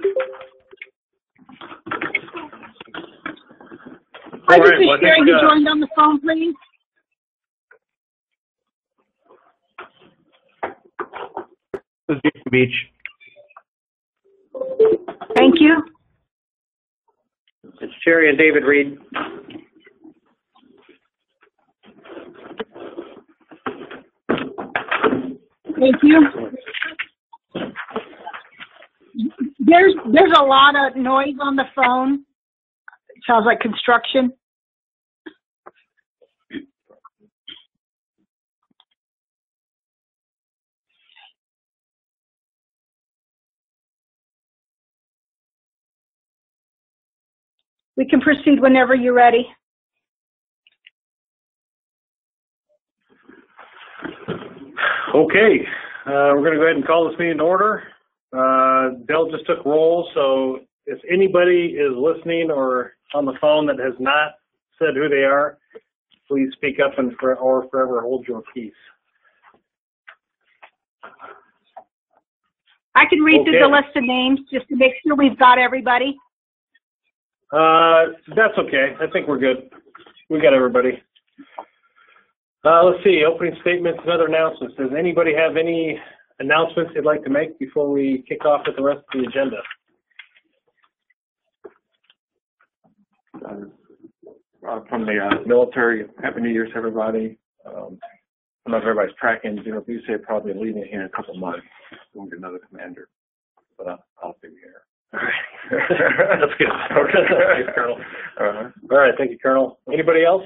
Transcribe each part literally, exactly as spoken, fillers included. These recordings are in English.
Hi, this right, is well, Sherry. think, You uh, joined on the phone, please. This is Jason Beach. Thank you. It's Sherry and David Reed. Thank you. There's there's a lot of noise on the phone. It sounds like construction. We can proceed whenever you're ready. Okay, uh, we're going to go ahead and call this meeting to order. Uh, Dell just took roll, so if anybody is listening or on the phone that has not said who they are, please speak up and for, or forever hold your peace. I can read through the Okay. list of names just to make sure we've got everybody. Uh, that's okay. I think we're good. We got everybody. Uh, let's see, opening statements and other announcements. Does anybody have any announcements they'd like to make before we kick off with the rest of the agenda? Uh, from the uh, military, Happy New Year's, everybody. Um, I don't know if everybody's tracking. You know, you say probably leaving here in a couple of months. We'll get another commander, but uh, I'll be here. All right. That's good. Okay. Thanks, Colonel. Uh, All right. Thank you, Colonel. Anybody else?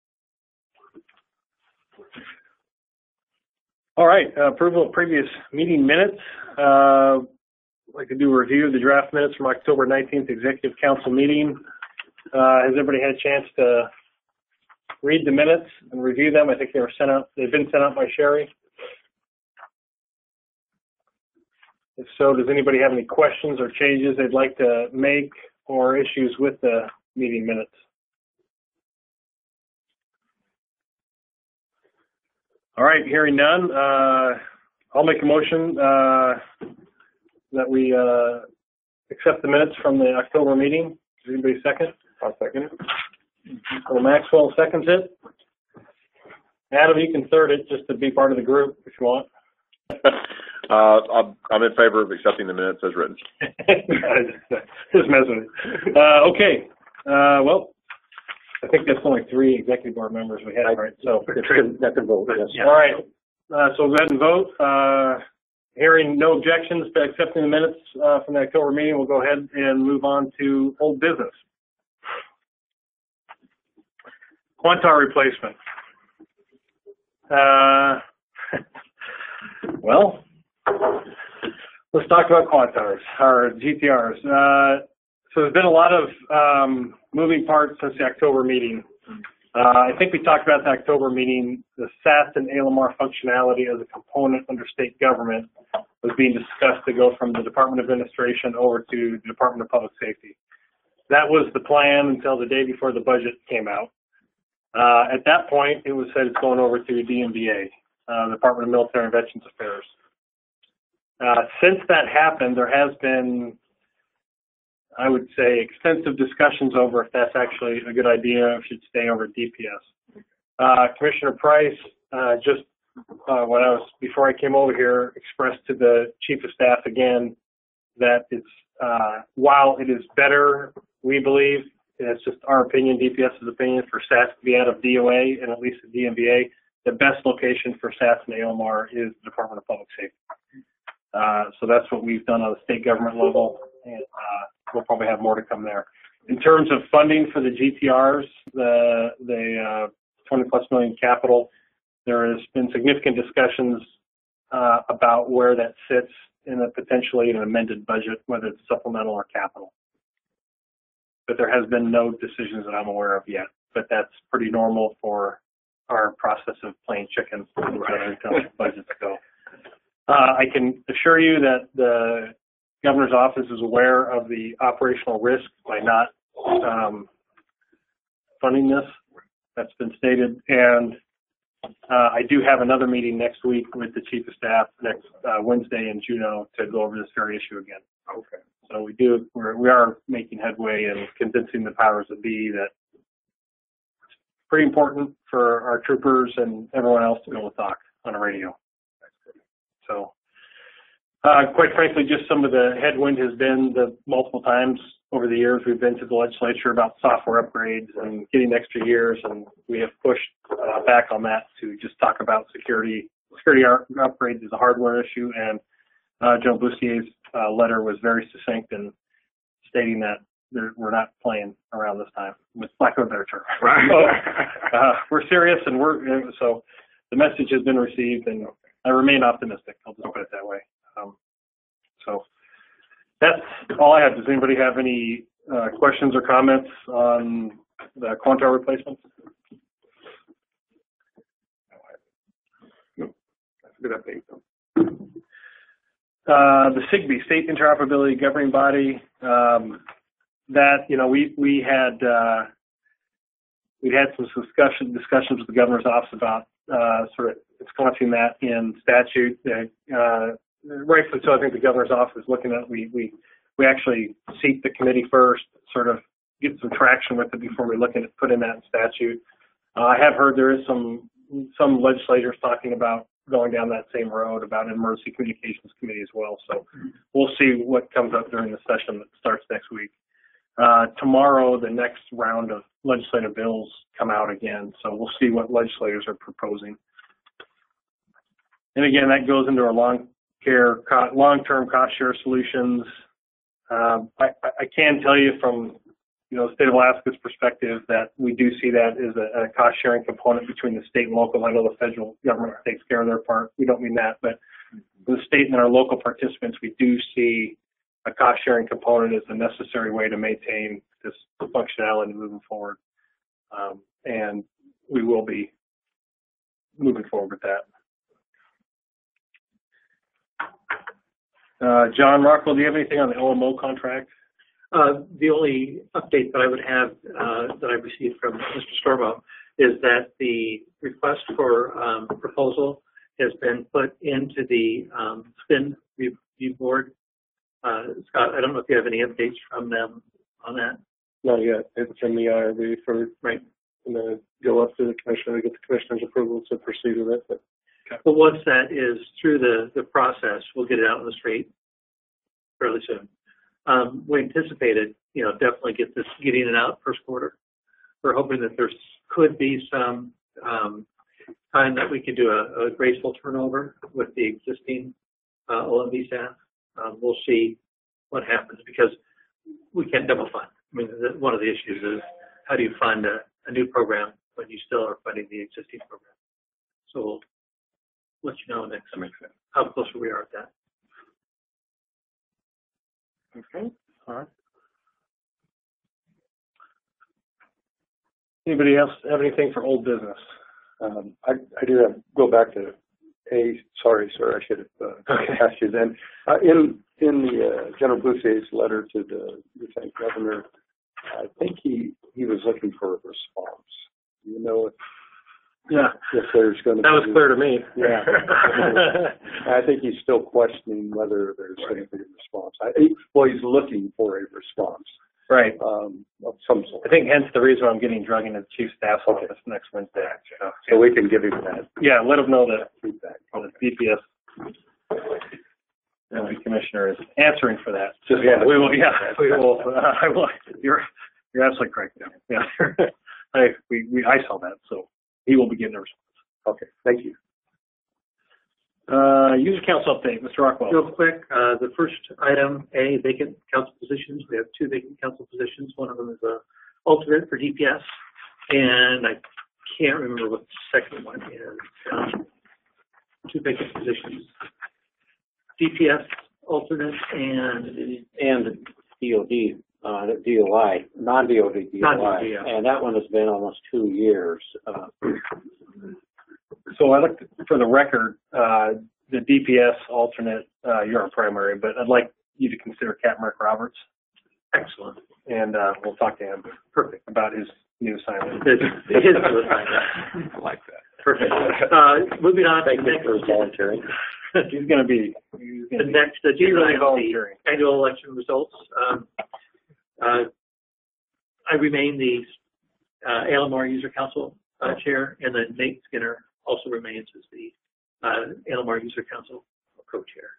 All right. Uh, approval of previous meeting minutes. Uh, I'd like to do a review of the draft minutes from October nineteenth Executive Council meeting. Uh, has everybody had a chance to read the minutes and review them? I think they were sent out. They've been sent out by Sherry. If so, does anybody have any questions or changes they'd like to make or issues with the meeting minutes? All right, hearing none, uh, I'll make a motion uh, that we uh, accept the minutes from the October meeting. Does anybody second? I'll second it. Well, Maxwell seconds it. Adam, you can third it just to be part of the group if you want. Uh, I'm, I'm in favor of accepting the minutes as written. Just messing with it. Uh, okay. Uh, well, I think that's only three executive board members we have, right? So That can vote, yes. all right. Uh, so we'll go ahead and vote. Uh, hearing no objections to accepting the minutes uh, from the October meeting, we'll go ahead and move on to old business. Quantar replacement. Uh, well, let's talk about Quantars, or G T Rs. Uh, so there's been a lot of um, moving parts since the October meeting. Uh, I think we talked about the October meeting, the S A S and A L M R functionality as a component under state government was being discussed to go from the Department of Administration over to the Department of Public Safety. That was the plan until the day before the budget came out. Uh, at that point, it was said it's going over to D M V A, uh, Department of Military and Veterans Affairs. Uh, since that happened, there has been, I would say, extensive discussions over if that's actually a good idea, if it should stay over D P S. Uh, Commissioner Price, uh, just uh, when I was, before I came over here, expressed to the Chief of Staff again that it's, uh, while it is better, we believe, and it's just our opinion, DPS's opinion, for S A S to be out of D O A and at least the D M V A, the best location for S A S and A L M R is the Department of Public Safety. Uh, so that's what we've done on the state government level, and uh, we'll probably have more to come there. In terms of funding for the G T Rs, the, the uh, twenty plus million capital, there has been significant discussions uh, about where that sits in a potentially an amended budget, whether it's supplemental or capital. But there has been no decisions that I'm aware of yet. But that's pretty normal for our process of playing chicken until budgets go. Uh, I can assure you that the governor's office is aware of the operational risk by not um, funding this. That's been stated. And uh, I do have another meeting next week with the Chief of Staff next uh, Wednesday in Juneau to go over this very issue again. Okay. So we do, we're, we are making headway in convincing the powers that be that it's pretty important for our troopers and everyone else to be able to talk on a radio. So, uh, quite frankly, just some of the headwind has been the multiple times over the years we've been to the legislature about software upgrades and getting extra years, and we have pushed uh, back on that to just talk about security. Security upgrades is a hardware issue, and uh, General Boussier's uh, letter was very succinct in stating that we're not playing around this time, with lack of a better term. Right. So, uh, we're serious, and we're so the message has been received, and I remain optimistic. I'll just put it that way. Um, so that's all I have. Does anybody have any uh, questions or comments on the Quantar replacements? Nope. That's a good update, though. Uh, the SIGBE, State Interoperability Governing Body, um, that, you know, we, we had, uh, we had some discussion, discussions with the governor's office about, uh, sort of ensconcing that in statute. Uh, rightfully so, I think the governor's office is looking at, we, we, we actually seek the committee first, sort of get some traction with it before we look at putting that in statute. Uh, I have heard there is some, some legislators talking about going down that same road about an emergency communications committee as well. So we'll see what comes up during the session that starts next week. Uh, tomorrow, the next round of legislative bills come out again. So we'll see what legislators are proposing. And again, that goes into our long care, long-term cost share solutions. Um, I, I can tell you from, you know, the state of Alaska's perspective that we do see that as a, a cost-sharing component between the state and local. I know the federal government takes care of their part. We don't mean that, but for the state and our local participants, we do see a cost-sharing component as a necessary way to maintain this functionality moving forward. Um, and we will be moving forward with that. Uh, John Rockwell, do you have anything on the O M O contract? Uh, the only update that I would have uh, that I received from Mister Stormo is that the request for um, proposal has been put into the um, spin review board. Uh, Scott, I don't know if you have any updates from them on that. Not yet. It's in the I R B for right, and then go up to the commissioner to get the commissioner's approval to proceed with it. But, okay. But once that is through the the process, we'll get it out on the street fairly soon. Um, we anticipated, you know, definitely get this, getting it out first quarter. We're hoping that there could be some um, time that we could do a, a graceful turnover with the existing uh, O M B staff. Um, we'll see what happens because we can't double fund. I mean, the, one of the issues is how do you fund a, a new program when you still are funding the existing program? So we'll let you know next week how closer we are at that. Okay. All right. Anybody else have anything for old business? um, I, I do have go back to a. Sorry, sir. I should have uh, okay. asked you then. Uh, in in the uh, General Boussier's letter to the Lieutenant Governor, I think he he was looking for a response. You know if yeah if there's going to that was be, clear to me. Yeah. I think he's still questioning whether there's right. going to be a response. I, well, he's looking for a response. Right. Um, of some sort. I think hence the reason I'm getting drug into the chief staff's okay. office next Wednesday. So, so yeah. we can give him that. Yeah, let him know that feedback. The D P S and the commissioner is answering for that. Just yeah, we will. Yeah, we will. Uh, I will. You're you're absolutely correct. Yeah, yeah. I we, we I saw that, so he will be getting a response. Okay, thank you. Uh, user council update, Mister Rockwell. Real quick, uh, the first item, A, vacant council positions. We have two vacant council positions. One of them is a alternate for D P S, and I can't remember what the second one is. Um, two vacant positions. D P S alternate and and D O D, uh, D O I, non-D O D D O I, non-D O D, yeah. And that one has been almost two years. Uh, So I looked for the record, uh, the D P S alternate, uh, you're a primary, but I'd like you to consider Captain Rick Roberts. Excellent. And uh, we'll talk to him Perfect. about his new assignment. His, his new assignment. I like that. Perfect. Uh, moving on Thank to you next. for volunteering. He's going to be. He's The gonna be next agenda item, the volunteering. annual election results. Um, uh, I remain the uh, A L M R User Council uh, chair, and then Nate Skinner also remains as the uh, A L M R User Council co-chair.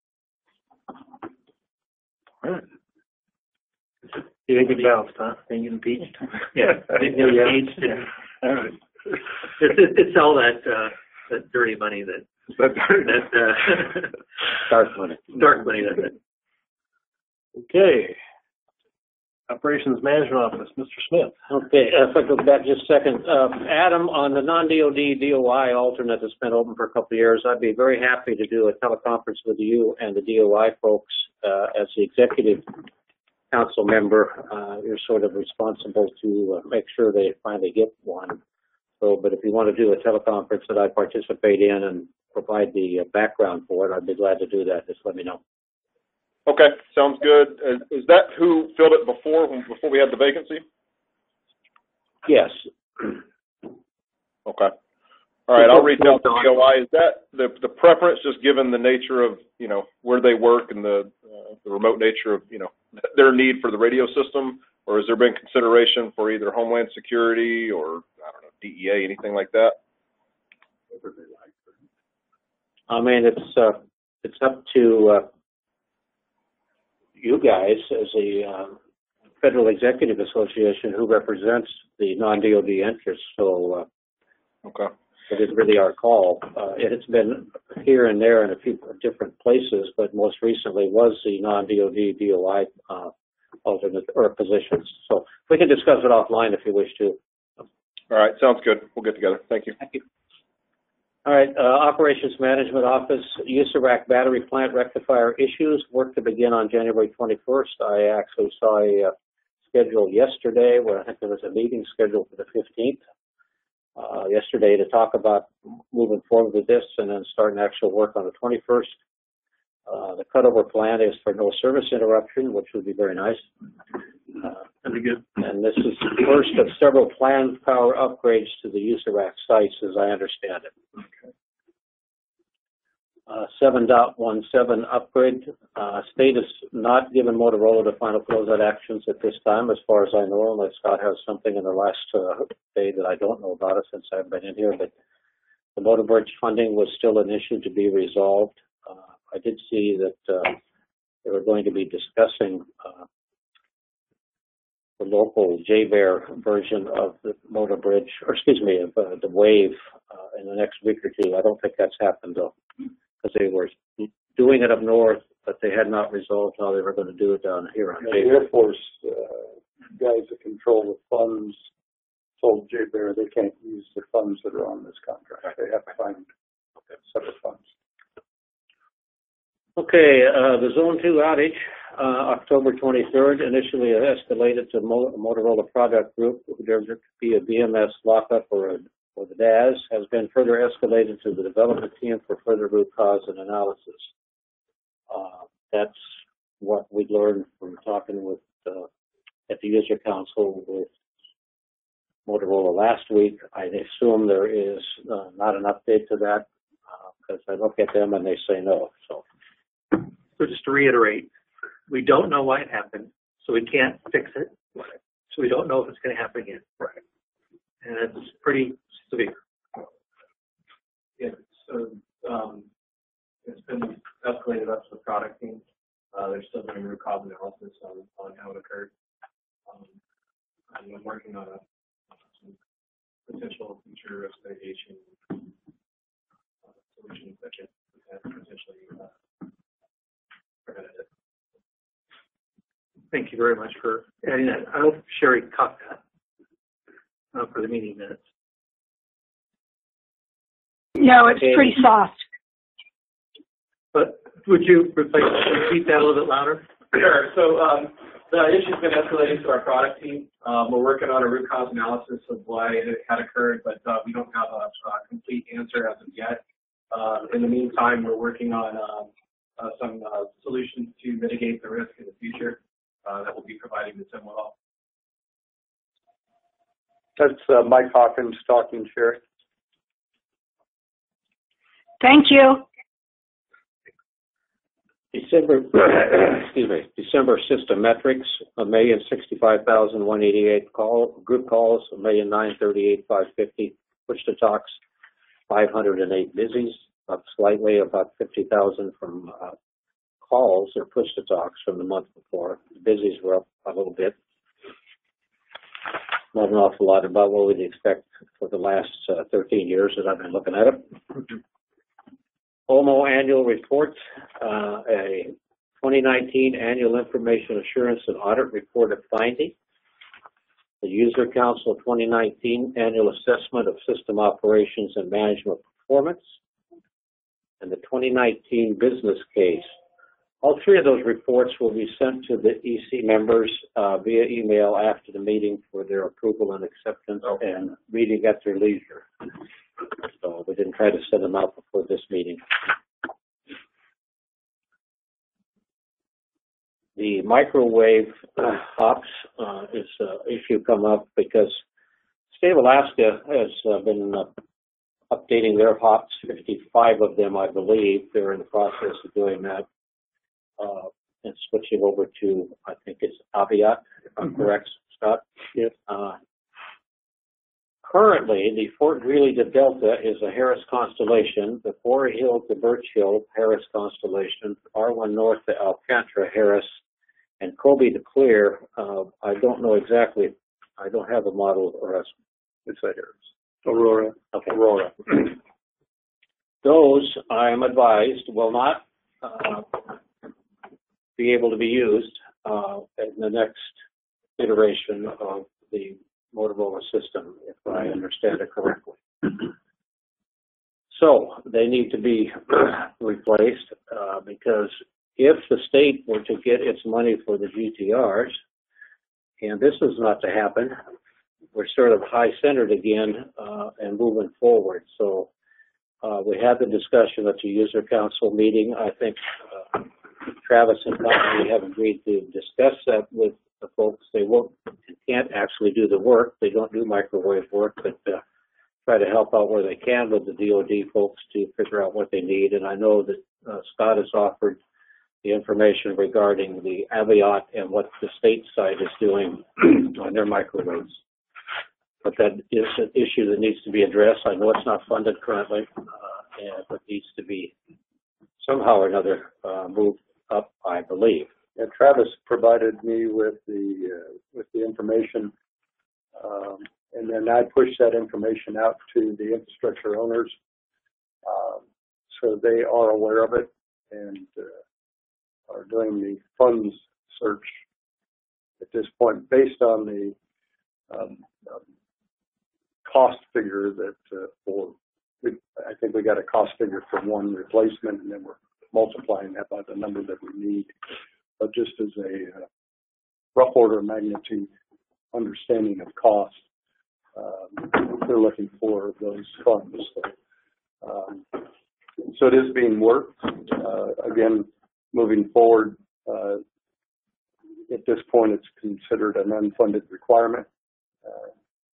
All right. You think it bounced, huh? Being impeached? Yeah, being engaged in- Yeah. All right. It's, it's, it's all that uh, that dirty money that That's that uh, Dark money. dark money that. that Okay. Operations Management Office, Mister Smith. Okay, uh, if I go back just a second, uh, Adam, on the non-D O D D O I alternate that's been open for a couple of years, I'd be very happy to do a teleconference with you and the D O I folks uh, as the executive council member. Uh, you're sort of responsible to uh, make sure they finally get one. So, but if you want to do a teleconference that I participate in and provide the uh, background for it, I'd be glad to do that. Just let me know. Okay, sounds good. Is, is that who filled it before, when- before we had the vacancy? Yes. Okay. All right, I'll reach out to D O I. Is that the, the preference, just given the nature of, you know, where they work and the, uh, the remote nature of, you know, their need for the radio system? Or has there been consideration for either Homeland Security or, I don't know, D E A, anything like that? I mean, it's uh, it's up to uh, you guys as the uh, Federal Executive Association who represents the non-D O D interests. So uh, Okay. it is really our call. Uh, it has been here and there in a few different places, but most recently was the non-D O D D O I uh, alternate or positions. So we can discuss it offline if you wish to. All right, sounds good. We'll get together. Thank you. Thank you. All right, uh, Operations Management Office, U S A R A C battery plant rectifier issues, work to begin on January twenty-first. I actually saw a uh, schedule yesterday where I think there was a meeting scheduled for the fifteenth. Uh, yesterday to talk about moving forward with this and then starting actual work on the twenty-first. Uh, the cutover plan is for no service interruption, which would be very nice. Uh, That'd be good. and this is the first of several planned power upgrades to the U S A R A C sites, as I understand it. Okay. Uh, seven point seventeen upgrade. Uh, state has not given Motorola the final closeout actions at this time, as far as I know, unless Scott has something in the last uh, day that I don't know about it since I've been in here. But the Motor Bridge funding was still an issue to be resolved. Uh, I did see that uh, they were going to be discussing uh, the local J BEAR version of the Motor Bridge, or excuse me, of uh, the WAVE uh, in the next week or two. I don't think that's happened though, because they were doing it up north, but they had not resolved how they were going to do it down here on The J BEAR. Air Force uh, guys that control the funds told J BEAR they can't use the funds that are on this contract. They have to find separate funds. Okay, uh, the Zone two outage, uh, October twenty-third, initially escalated to Mo Motorola Product Group. There to be a B M S lockup or, a, or the D A S, has been further escalated to the development team for further root cause and analysis. Uh, that's what we learned from talking with uh, at the User Council with Motorola last week. I assume there is uh, not an update to that because uh, I look at them and they say no. So. So just to reiterate, we don't know why it happened, so we can't fix it. So we don't know if it's going to happen again. Right. And it's pretty severe. Yeah, so um, it's been escalated up to the product team. Uh, they're still doing root cause analysis on, on how it occurred. Um, and I'm working on a, some potential future risk mitigation uh, solutions that could potentially uh, prevent it. Thank you very much for adding that. I hope Sherry caught that uh, for the meeting minutes. No, it's pretty soft. But would you replace, repeat that a little bit louder? Sure. So um, the issue's been escalated to our product team. Um, we're working on a root cause analysis of why it had occurred, but uh, we don't have a, a complete answer as of yet. Uh, in the meantime, we're working on uh, uh, some uh, solutions to mitigate the risk in the future uh, that we'll be providing to Simwell. That's uh, Mike Hawkins talking, Sherry. Thank you. December, excuse me, December system metrics, a million sixty-five thousand one eighty-eight call, group calls, a million nine thirty-eight five fifty, push to talks, five hundred eight busies, up slightly, about fifty thousand from uh, calls or push to talks from the month before. The busies were up a little bit. Not an awful lot about what we'd expect for the last uh, thirteen years that I've been looking at it. O M O annual report, uh, a twenty nineteen annual information assurance and audit report of finding. The User Council twenty nineteen annual assessment of system operations and management performance. And the twenty nineteen business case. All three of those reports will be sent to the E C members uh, via email after the meeting for their approval and acceptance and reading at their leisure. So we didn't try to send them out before this meeting. The microwave uh, hops uh, is an issue come up because State of Alaska has uh, been uh, updating their hops, fifty-five of them, I believe. They're in the process of doing that. Uh, and switching over to, I think it's Aviat, if I'm mm-hmm. correct, Scott. Yes. Uh, currently, the Fort Greely to Delta is a Harris constellation. The Quarry Hill to Birch Hill, Harris constellation. R one North to Alcantara, Harris. And Colby to Clear, uh, I don't know exactly. I don't have a model or a. It's a Harris. Aurora. Okay. Aurora. Those, I am advised, will not uh, be able to be used uh, in the next iteration of the Motorola system, if I understand it correctly. So they need to be replaced uh, because if the state were to get its money for the G T Rs, and this is not to happen, we're sort of high-centered again uh, and moving forward. So uh, we had the discussion at the User Council meeting. I think uh, Travis and company have agreed to discuss that with the folks. They won't, can't actually do the work. They don't do microwave work, but uh, try to help out where they can with the D O D folks to figure out what they need. And I know that uh, Scott has offered the information regarding the Aviat and what the state side is doing on their microwaves. But that is an issue that needs to be addressed. I know it's not funded currently, uh, and but needs to be somehow or another uh, moved up, I believe. Yeah, Travis provided me with the uh, with the information, um, and then I pushed that information out to the infrastructure owners, um, so they are aware of it and uh, are doing the funds search at this point based on the um, um, cost figure that uh, for we, I think we got a cost figure for one replacement, and then we're multiplying that by the number that we need. But just as a uh, rough order of magnitude understanding of cost, um, they're looking for those funds. So, um, so it is being worked. Uh, again, moving forward, uh, at this point, it's considered an unfunded requirement. Uh,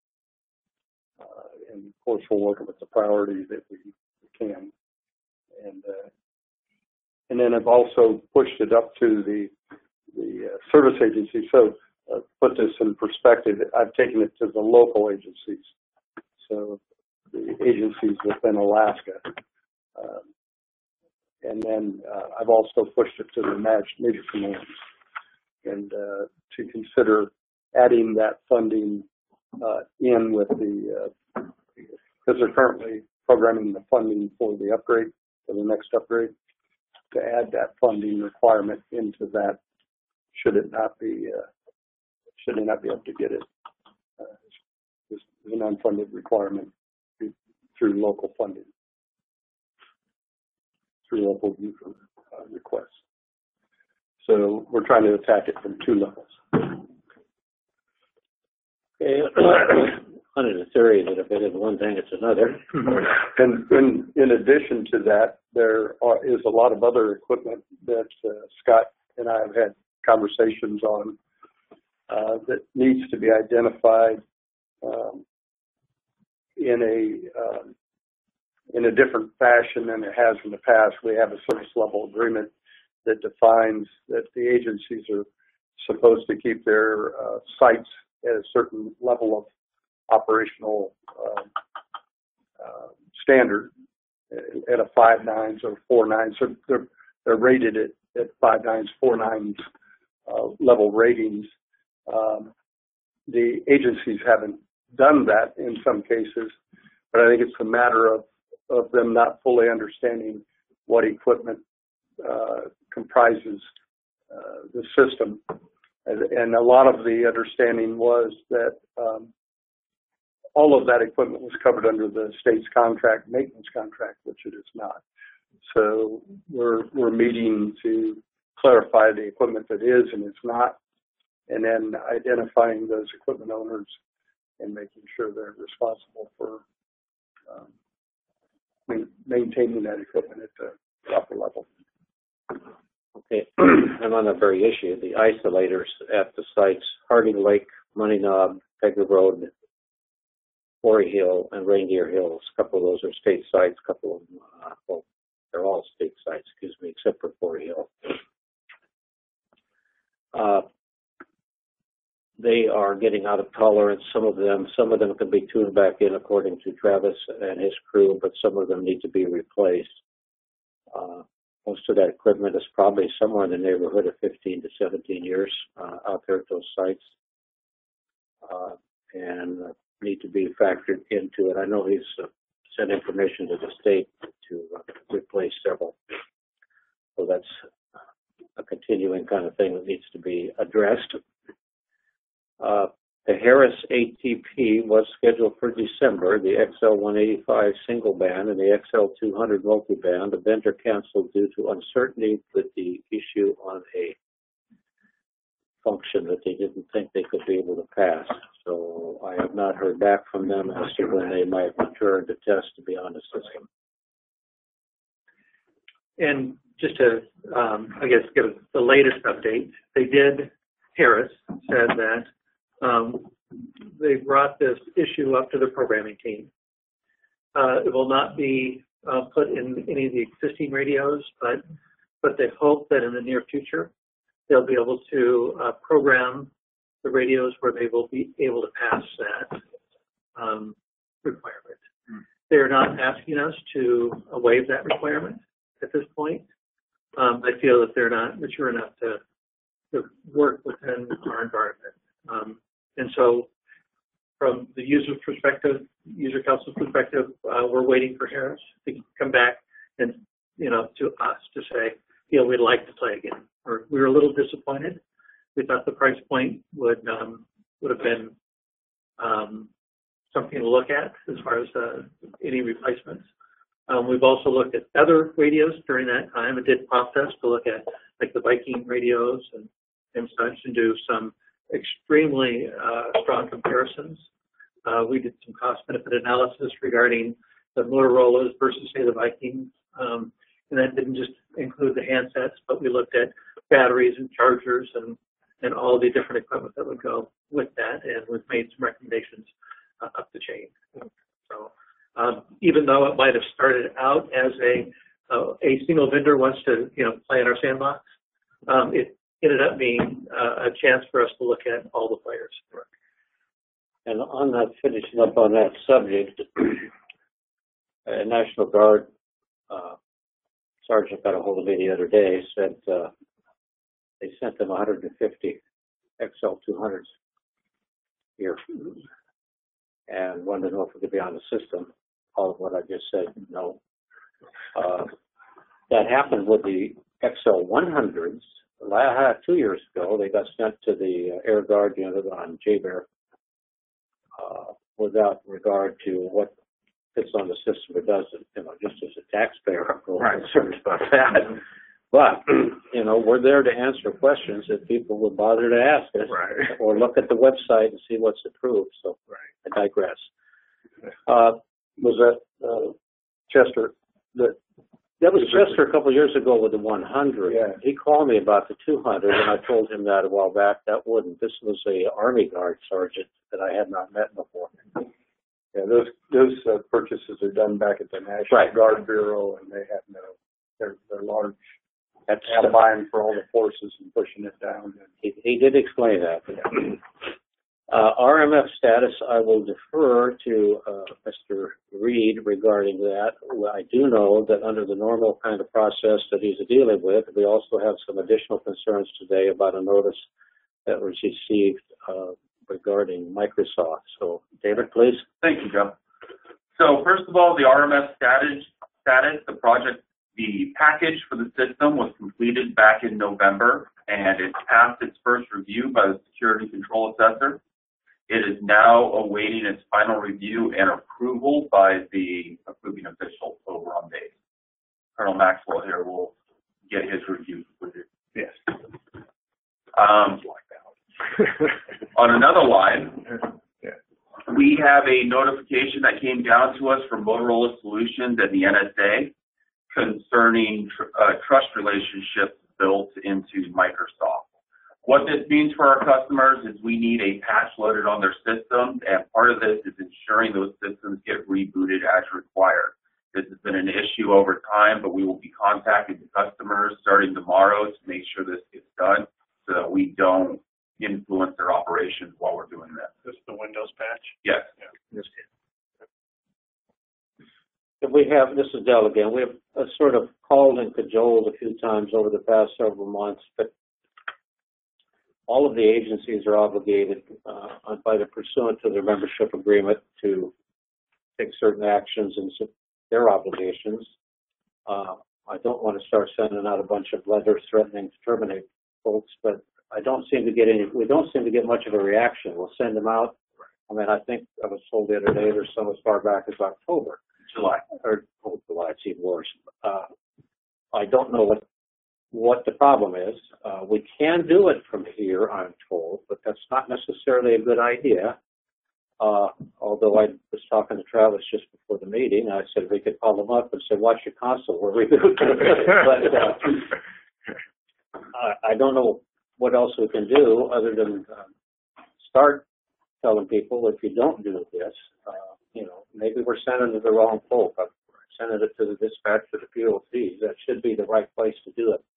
uh, and of course, we'll work with the priority that we, we can. And uh, and then I've also pushed it up to the the uh, service agency. So uh, put this in perspective, I've taken it to the local agencies. So the agencies within Alaska. Um, and then uh, I've also pushed it to the major commands and uh, to consider adding that funding uh, in with the, because uh, they're currently programming the funding for the upgrade, for the next upgrade, to add that funding requirement into that, should it not be, uh, should they not be able to get it uh, as an unfunded requirement through local funding, through local uh, requests. So we're trying to attack it from two levels. Okay. Under the theory that if it is one thing, it's another. And, and in addition to that, there are, is a lot of other equipment that uh, Scott and I have had conversations on uh, that needs to be identified um, in a um, in a different fashion than it has in the past. We have a service level agreement that defines that the agencies are supposed to keep their uh, sites at a certain level of operational uh, uh, standard at a five nines or four nines. So they're, they're rated at, at five nines, four nines uh, level ratings. Um, the agencies haven't done that in some cases, but I think it's a matter of, of them not fully understanding what equipment uh, comprises uh, the system. And, and a lot of the understanding was that um, all of that equipment was covered under the state's contract, maintenance contract, which it is not. So we're, we're meeting to clarify the equipment that is and it's not, and then identifying those equipment owners and making sure they're responsible for um, maintaining that equipment at the proper level. Okay, and on that very issue, the isolators at the sites, Harding Lake, Money Knob, Pegger Road, Quarry Hill, and Reindeer Hills. A couple of those are state sites, a couple of them, uh, well, they're all state sites, excuse me, except for Quarry Hill. Uh, they are getting out of tolerance, some of them. Some of them can be tuned back in according to Travis and his crew, but some of them need to be replaced. Uh, most of that equipment is probably somewhere in the neighborhood of fifteen to seventeen years uh, out there at those sites, uh, and uh, need to be factored into it. I know he's uh, sent information to the state to uh, replace several. So that's a continuing kind of thing that needs to be addressed. Uh, the Harris A T P was scheduled for December, the X L one eighty-five single band and the X L two hundred multi-band. The vendor canceled due to uncertainty with the issue on a function that they didn't think they could be able to pass. So I have not heard back from them as to when they might return to test to be on the system. And just to, um, I guess, give the latest update, they did, Harris said that um, they brought this issue up to the programming team. Uh, it will not be uh, put in any of the existing radios, but, but they hope that in the near future, they'll be able to uh, program the radios where they will be able to pass that um, requirement. Mm. They're not asking us to uh, waive that requirement at this point. Um, I feel that they're not mature enough to, to work within our environment. Um, and so from the user's perspective, user council's perspective, uh, we're waiting for Harris to come back and, you know, to us to say, you know, we'd like to play again. Or we were a little disappointed. We thought the price point would um, would have been um, something to look at as far as uh, any replacements. Um, we've also looked at other radios during that time. It did prompt us to look at like the Viking radios and, and such and do some extremely uh, strong comparisons. Uh, we did some cost benefit analysis regarding the Motorola's versus say the Vikings. Um, and that didn't just include the handsets, but we looked at batteries and chargers and, and all the different equipment that would go with that. And we've made some recommendations uh, up the chain. So um, even though it might have started out as a uh, a single vendor wants to, you know, play in our sandbox, um, it ended up being uh, a chance for us to look at all the players. And on that, finishing up on that subject, uh, National Guard uh, Sergeant got a hold of me the other day, said uh, they sent them one hundred fifty X L two hundreds here and wanted to know if it could be on the system. All of what I just said, no. Uh, that happened with the X L one hundreds. Two years ago, they got sent to the Air Guard unit on J Bear uh, without regard to what fits on the system or doesn't, you know, just as a taxpayer, I'm right. concerned about that. But, you know, we're there to answer questions that people would bother to ask us, right. or look at the website and see what's approved. So right. I digress. Uh, was that uh, Chester? That, that was Chester a couple of years ago with the one hundred. Yeah. He called me about the two hundred, and I told him that a while back. That wouldn't. This was a Army Guard sergeant that I had not met before. Yeah, those those uh, purchases are done back at the National right. Guard Bureau, and they have no. They're they're large That's, combined for all the forces and pushing it down. he, he did explain that. Uh, R M F status, I will defer to uh, Mister Reed regarding that. Well, I do know that under the normal kind of process that he's dealing with, we also have some additional concerns today about a notice that was received uh, regarding Microsoft. So, David, please. Thank you, Joe. So, first of all, the R M F status, status, the project, the package for the system was completed back in November, and it passed its first review by the Security Control Assessor. It is now awaiting its final review and approval by the approving official over on base. Colonel Maxwell here will get his review completed. Yes. Um, on another line, we have a notification that came down to us from Motorola Solutions and the N S A concerning tr uh, trust relationships built into Microsoft. What this means for our customers is we need a patch loaded on their systems, and part of this is ensuring those systems get rebooted as required. This has been an issue over time, but we will be contacting the customers starting tomorrow to make sure this gets done so that we don't influence their operations while we're doing this. This is the Windows patch? Yes. Yeah. We have, this is Dell again, we have uh, sort of called and cajoled a few times over the past several months, but all of the agencies are obligated uh, by the pursuant to their membership agreement to take certain actions and their obligations. Uh, I don't want to start sending out a bunch of letters threatening to terminate folks, but I don't seem to get any, we don't seem to get much of a reaction. We'll send them out. I mean, I think I was told the other day there's some as far back as October. July. Or oh, July, it's even worse. Uh, I don't know what what the problem is. Uh, we can do it from here, I'm told, but that's not necessarily a good idea. Uh, although I was talking to Travis just before the meeting, I said we could call them up and say, watch your console, we're rebooting. But uh, I, I don't know what else we can do other than uh, start telling people if you don't do this, uh, you know, maybe we're sending it to the wrong folk. I'm sending it to the dispatch to the P O Cs. That should be the right place to do it.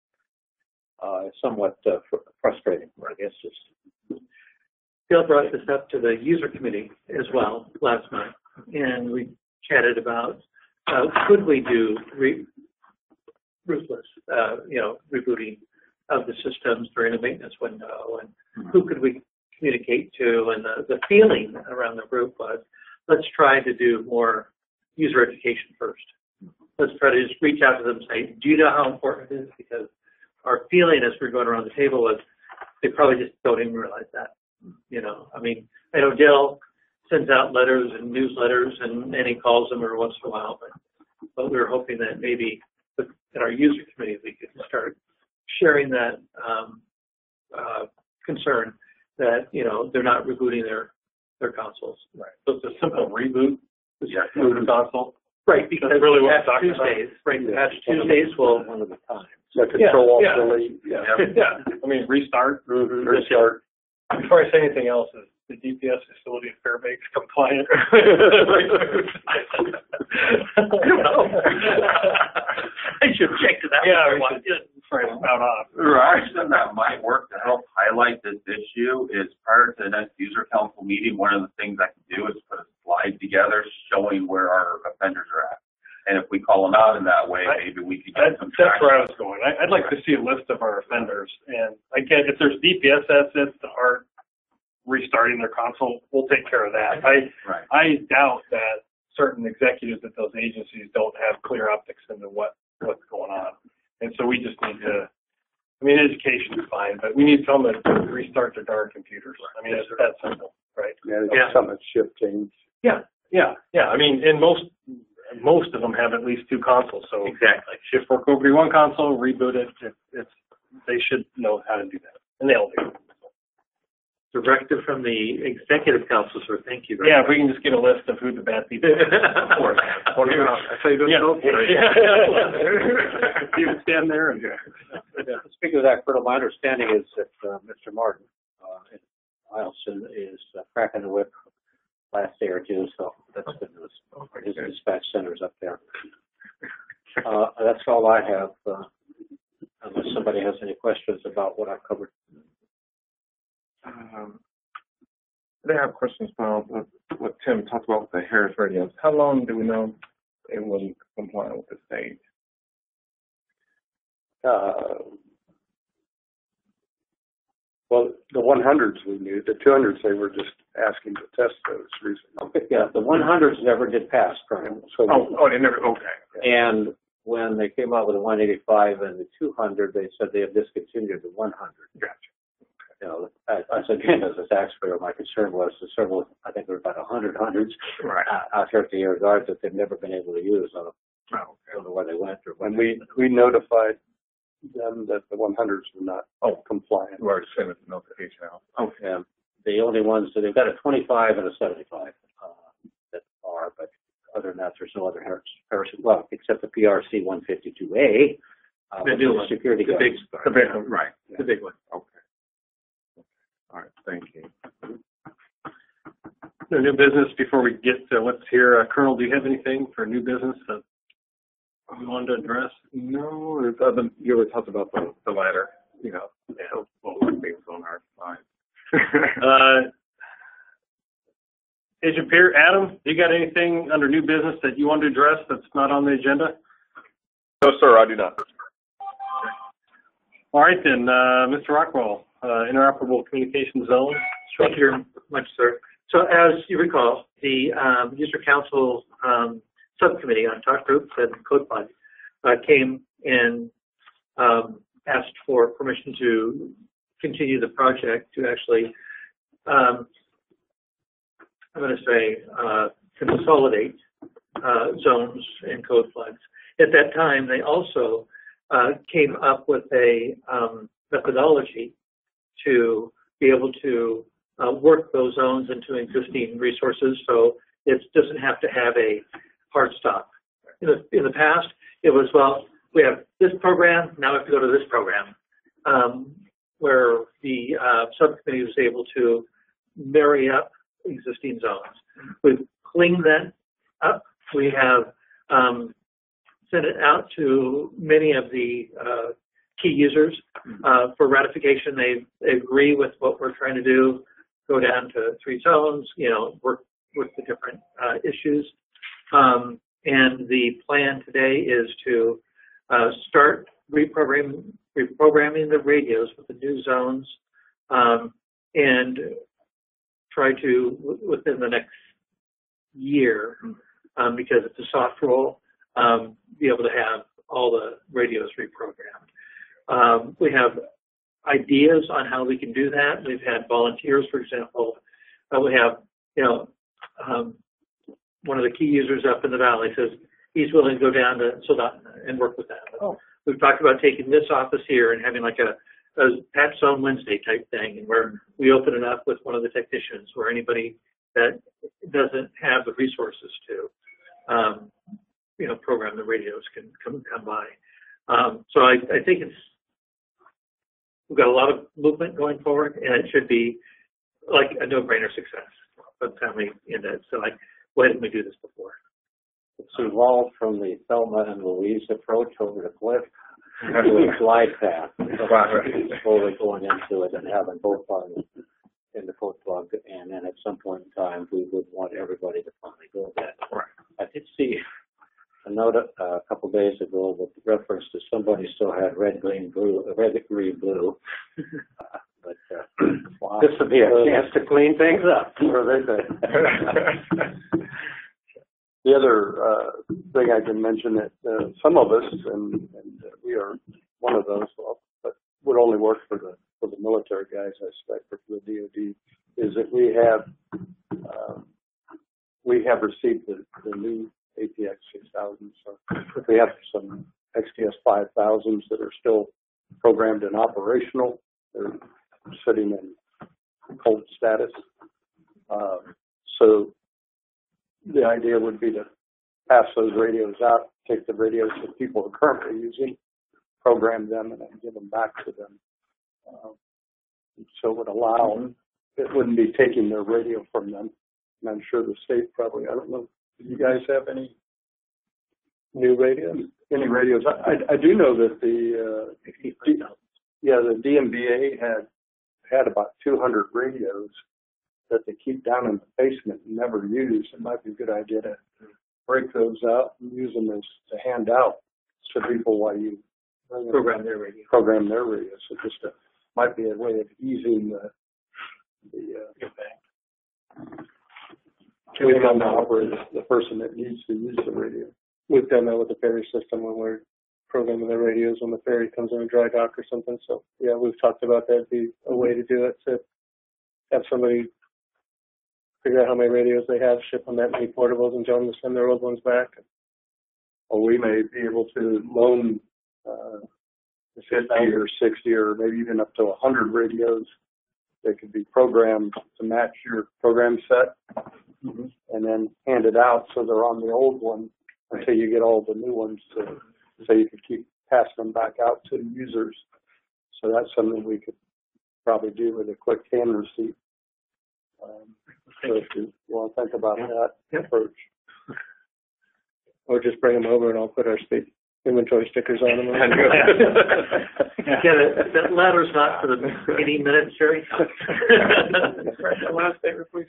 Uh, it's somewhat uh, fr frustrating, I guess. Just Bill brought this up to the user committee as well last night, and we chatted about uh, could we do re ruthless, uh, you know, rebooting of the systems during a maintenance window, and mm-hmm. who could we communicate to? And the, the feeling around the group was, let's try to do more user education first. Let's try to just reach out to them and say, do you know how important it is? Because our feeling as we're going around the table was they probably just don't even realize that. You know, I mean, I know Dell sends out letters and newsletters and, and he calls them every once in a while, but, but we were hoping that maybe in our user committee we could start sharing that um, uh, concern that, you know, they're not rebooting their, their consoles. Right. So it's a simple reboot. Yeah. Move the console. Right, because That's really what patch Tuesdays, right, the patch Tuesdays will, one at a time. So control yeah, alt delete. Yeah. yeah. I mean, restart. Mm-hmm. Restart. Before I say anything else, is the D P S facility in Fairbanks compliant? I don't know. I should check to that. Yeah, one. we should try to spout off. Actually, that might work to help highlight this issue is prior to the next user council meeting, one of the things I can do is put a slide together showing where our offenders are at. And if we call them out in that way, I, maybe we could get I, some That's traction. where I was going. I, I'd like to see a list of our offenders. And again, if there's D P S assets that aren't restarting their console, we'll take care of that. I, right. I doubt that certain executives at those agencies don't have clear optics into what, what's going on. And so we just need to, I mean, education is fine, but we need someone to restart their darn computers. I mean, it's that simple, right? Yeah, Yeah. some of shift change. Yeah, yeah, yeah. I mean, and most most of them have at least two consoles. So Exactly. shift work over to one console, reboot it. it. It's they should know how to do that, and they all do. Directive from the executive council, so thank you very Yeah, much. if we can just get a list of who the bad people are. Of course. I say this Yeah. no place. You can stand there and. Yeah. Speaking of that, Colonel, my understanding is that uh, Mister Martin uh, in Eielson is uh, cracking the whip last day or two, so that's good news. His dispatch center's up there. Uh, that's all I have. Uh, unless somebody has any questions about what I've covered. Um, they have questions about what, what Tim talked about with the Harris radios. How long do we know it wasn't compliant with the state? Uh, well, the one hundreds we knew. The two hundreds, they were just asking to test those recently. Okay, yeah, the one hundreds never did pass, Colonel. So Oh, oh, they never, okay. and when they came out with the one eighty-five and the two hundred, they said they have discontinued the one hundred. Gotcha. You know, as, as again, as a taxpayer, my concern was the several, I think there were about a hundred hundreds Right. uh, out here at the air guards that they've never been able to use. I don't, Oh, I okay. don't know where they went or when. And we, we notified them that the one hundreds were not Oh. compliant. You already sent us a notification out. Okay. And the only ones that they've got a twenty-five and a seventy-five uh, that are, but other than that, there's no other Harris, Harris well, except the P R C one fifty-two A. Uh, The which new is one, security the guard. big, The big one, right. the big one. Okay. All right, thank you. No new business before we get to what's here. Uh, Colonel, do you have anything for new business that you wanted to address? No, it's other, you already talked about the, the ladder, you know, yeah, what work things on our side. Uh, Agent Peer, Adam, you got anything under new business that you want to address that's not on the agenda? No, sir, I do not. All right then, uh, Mister Rockwell, uh, interoperable communication zone. Thank you very much, sir. So as you recall, the um, User Council um, Subcommittee on Talk Groups and CodePod uh, came and um, asked for permission to continue the project to actually, um, I'm going to say, uh, consolidate uh, zones and code flags. At that time, they also uh, came up with a um, methodology to be able to uh, work those zones into existing resources, so it doesn't have to have a hard stop. In the, in the past, it was, well, we have this program, now we have to go to this program, um, where the uh, subcommittee was able to marry up existing zones. We've cleaned that up. We have um, sent it out to many of the uh, key users uh, for ratification. They, they agree with what we're trying to do, go down to three zones, you know, work with the different uh, issues. Um, and the plan today is to uh, start reprogramming, reprogramming the radios with the new zones um, and try to, within the next year, um, because it's a soft roll, um, be able to have all the radios reprogrammed. Um, we have ideas on how we can do that. We've had volunteers, for example. Uh, we have, you know, um, one of the key users up in the valley says he's willing to go down to Soldotna and work with that. Oh. We've talked about taking this office here and having like a, a Patch Zone Wednesday type thing, and where we open it up with one of the technicians or anybody that doesn't have the resources to, um, you know, program the radios can come come by. Um, so I, I think it's we've got a lot of movement going forward, and it should be like a no-brainer success by the time we end it. So like, why didn't we do this before? It's evolved from the Thelma and Louise approach over the cliff to a glide path. Slowly going into it and having both parties in the code plug, and then at some point in time, we would want everybody to finally go that. Right. I did see a note uh, a couple days ago with reference to somebody still had red, green, blue, uh, red, green, blue. Uh, but uh, wow. This would be a chance to clean things up. Or they say. The other uh, thing I can mention that uh, some of us, and, and uh, we are one of those, but would only work for the for the military guys, I suspect, or for the D O D, is that we have um, we have received the, the new A T X six thousand. So we have some X T S five thousands that are still programmed and operational. They're sitting in cold status. Uh, so the idea would be to pass those radios out, take the radios that people are currently using, program them, and then give them back to them. Uh, so it would allow, it wouldn't be taking their radio from them. And I'm sure the state probably, I don't know, do you guys have any New radios? Any radios? I, I, I do know that the, uh, D, yeah, the D M B A had, had about two hundred radios that they keep down in the basement and never use. It might be a good idea to break those out and use them as to hand out to people while you Program their radio. Program their radio. So just a, might be a way of easing the, the uh, impact. We've done that operator, the person that needs to use the radio. We've done that with the ferry system when we're programming the radios when the ferry comes in a dry dock or something. So yeah, we've talked about that be a way to do it, to have somebody figure out how many radios they have, ship them that many portables, and tell them to send their old ones back. Or we may be able to loan uh, fifty or sixty or maybe even up to one hundred radios that could be programmed to match your program set, mm-hmm. and then hand it out so they're on the old one until you get all the new ones, to, so you could keep passing them back out to users. So that's something we could probably do with a quick hand receipt. Um, so if you want to think about yeah. that yeah. approach. Or just bring them over and I'll put our speed inventory stickers on them. Yeah, that, that latter's not for the eighty minutes, Sherry. The last favorite, please.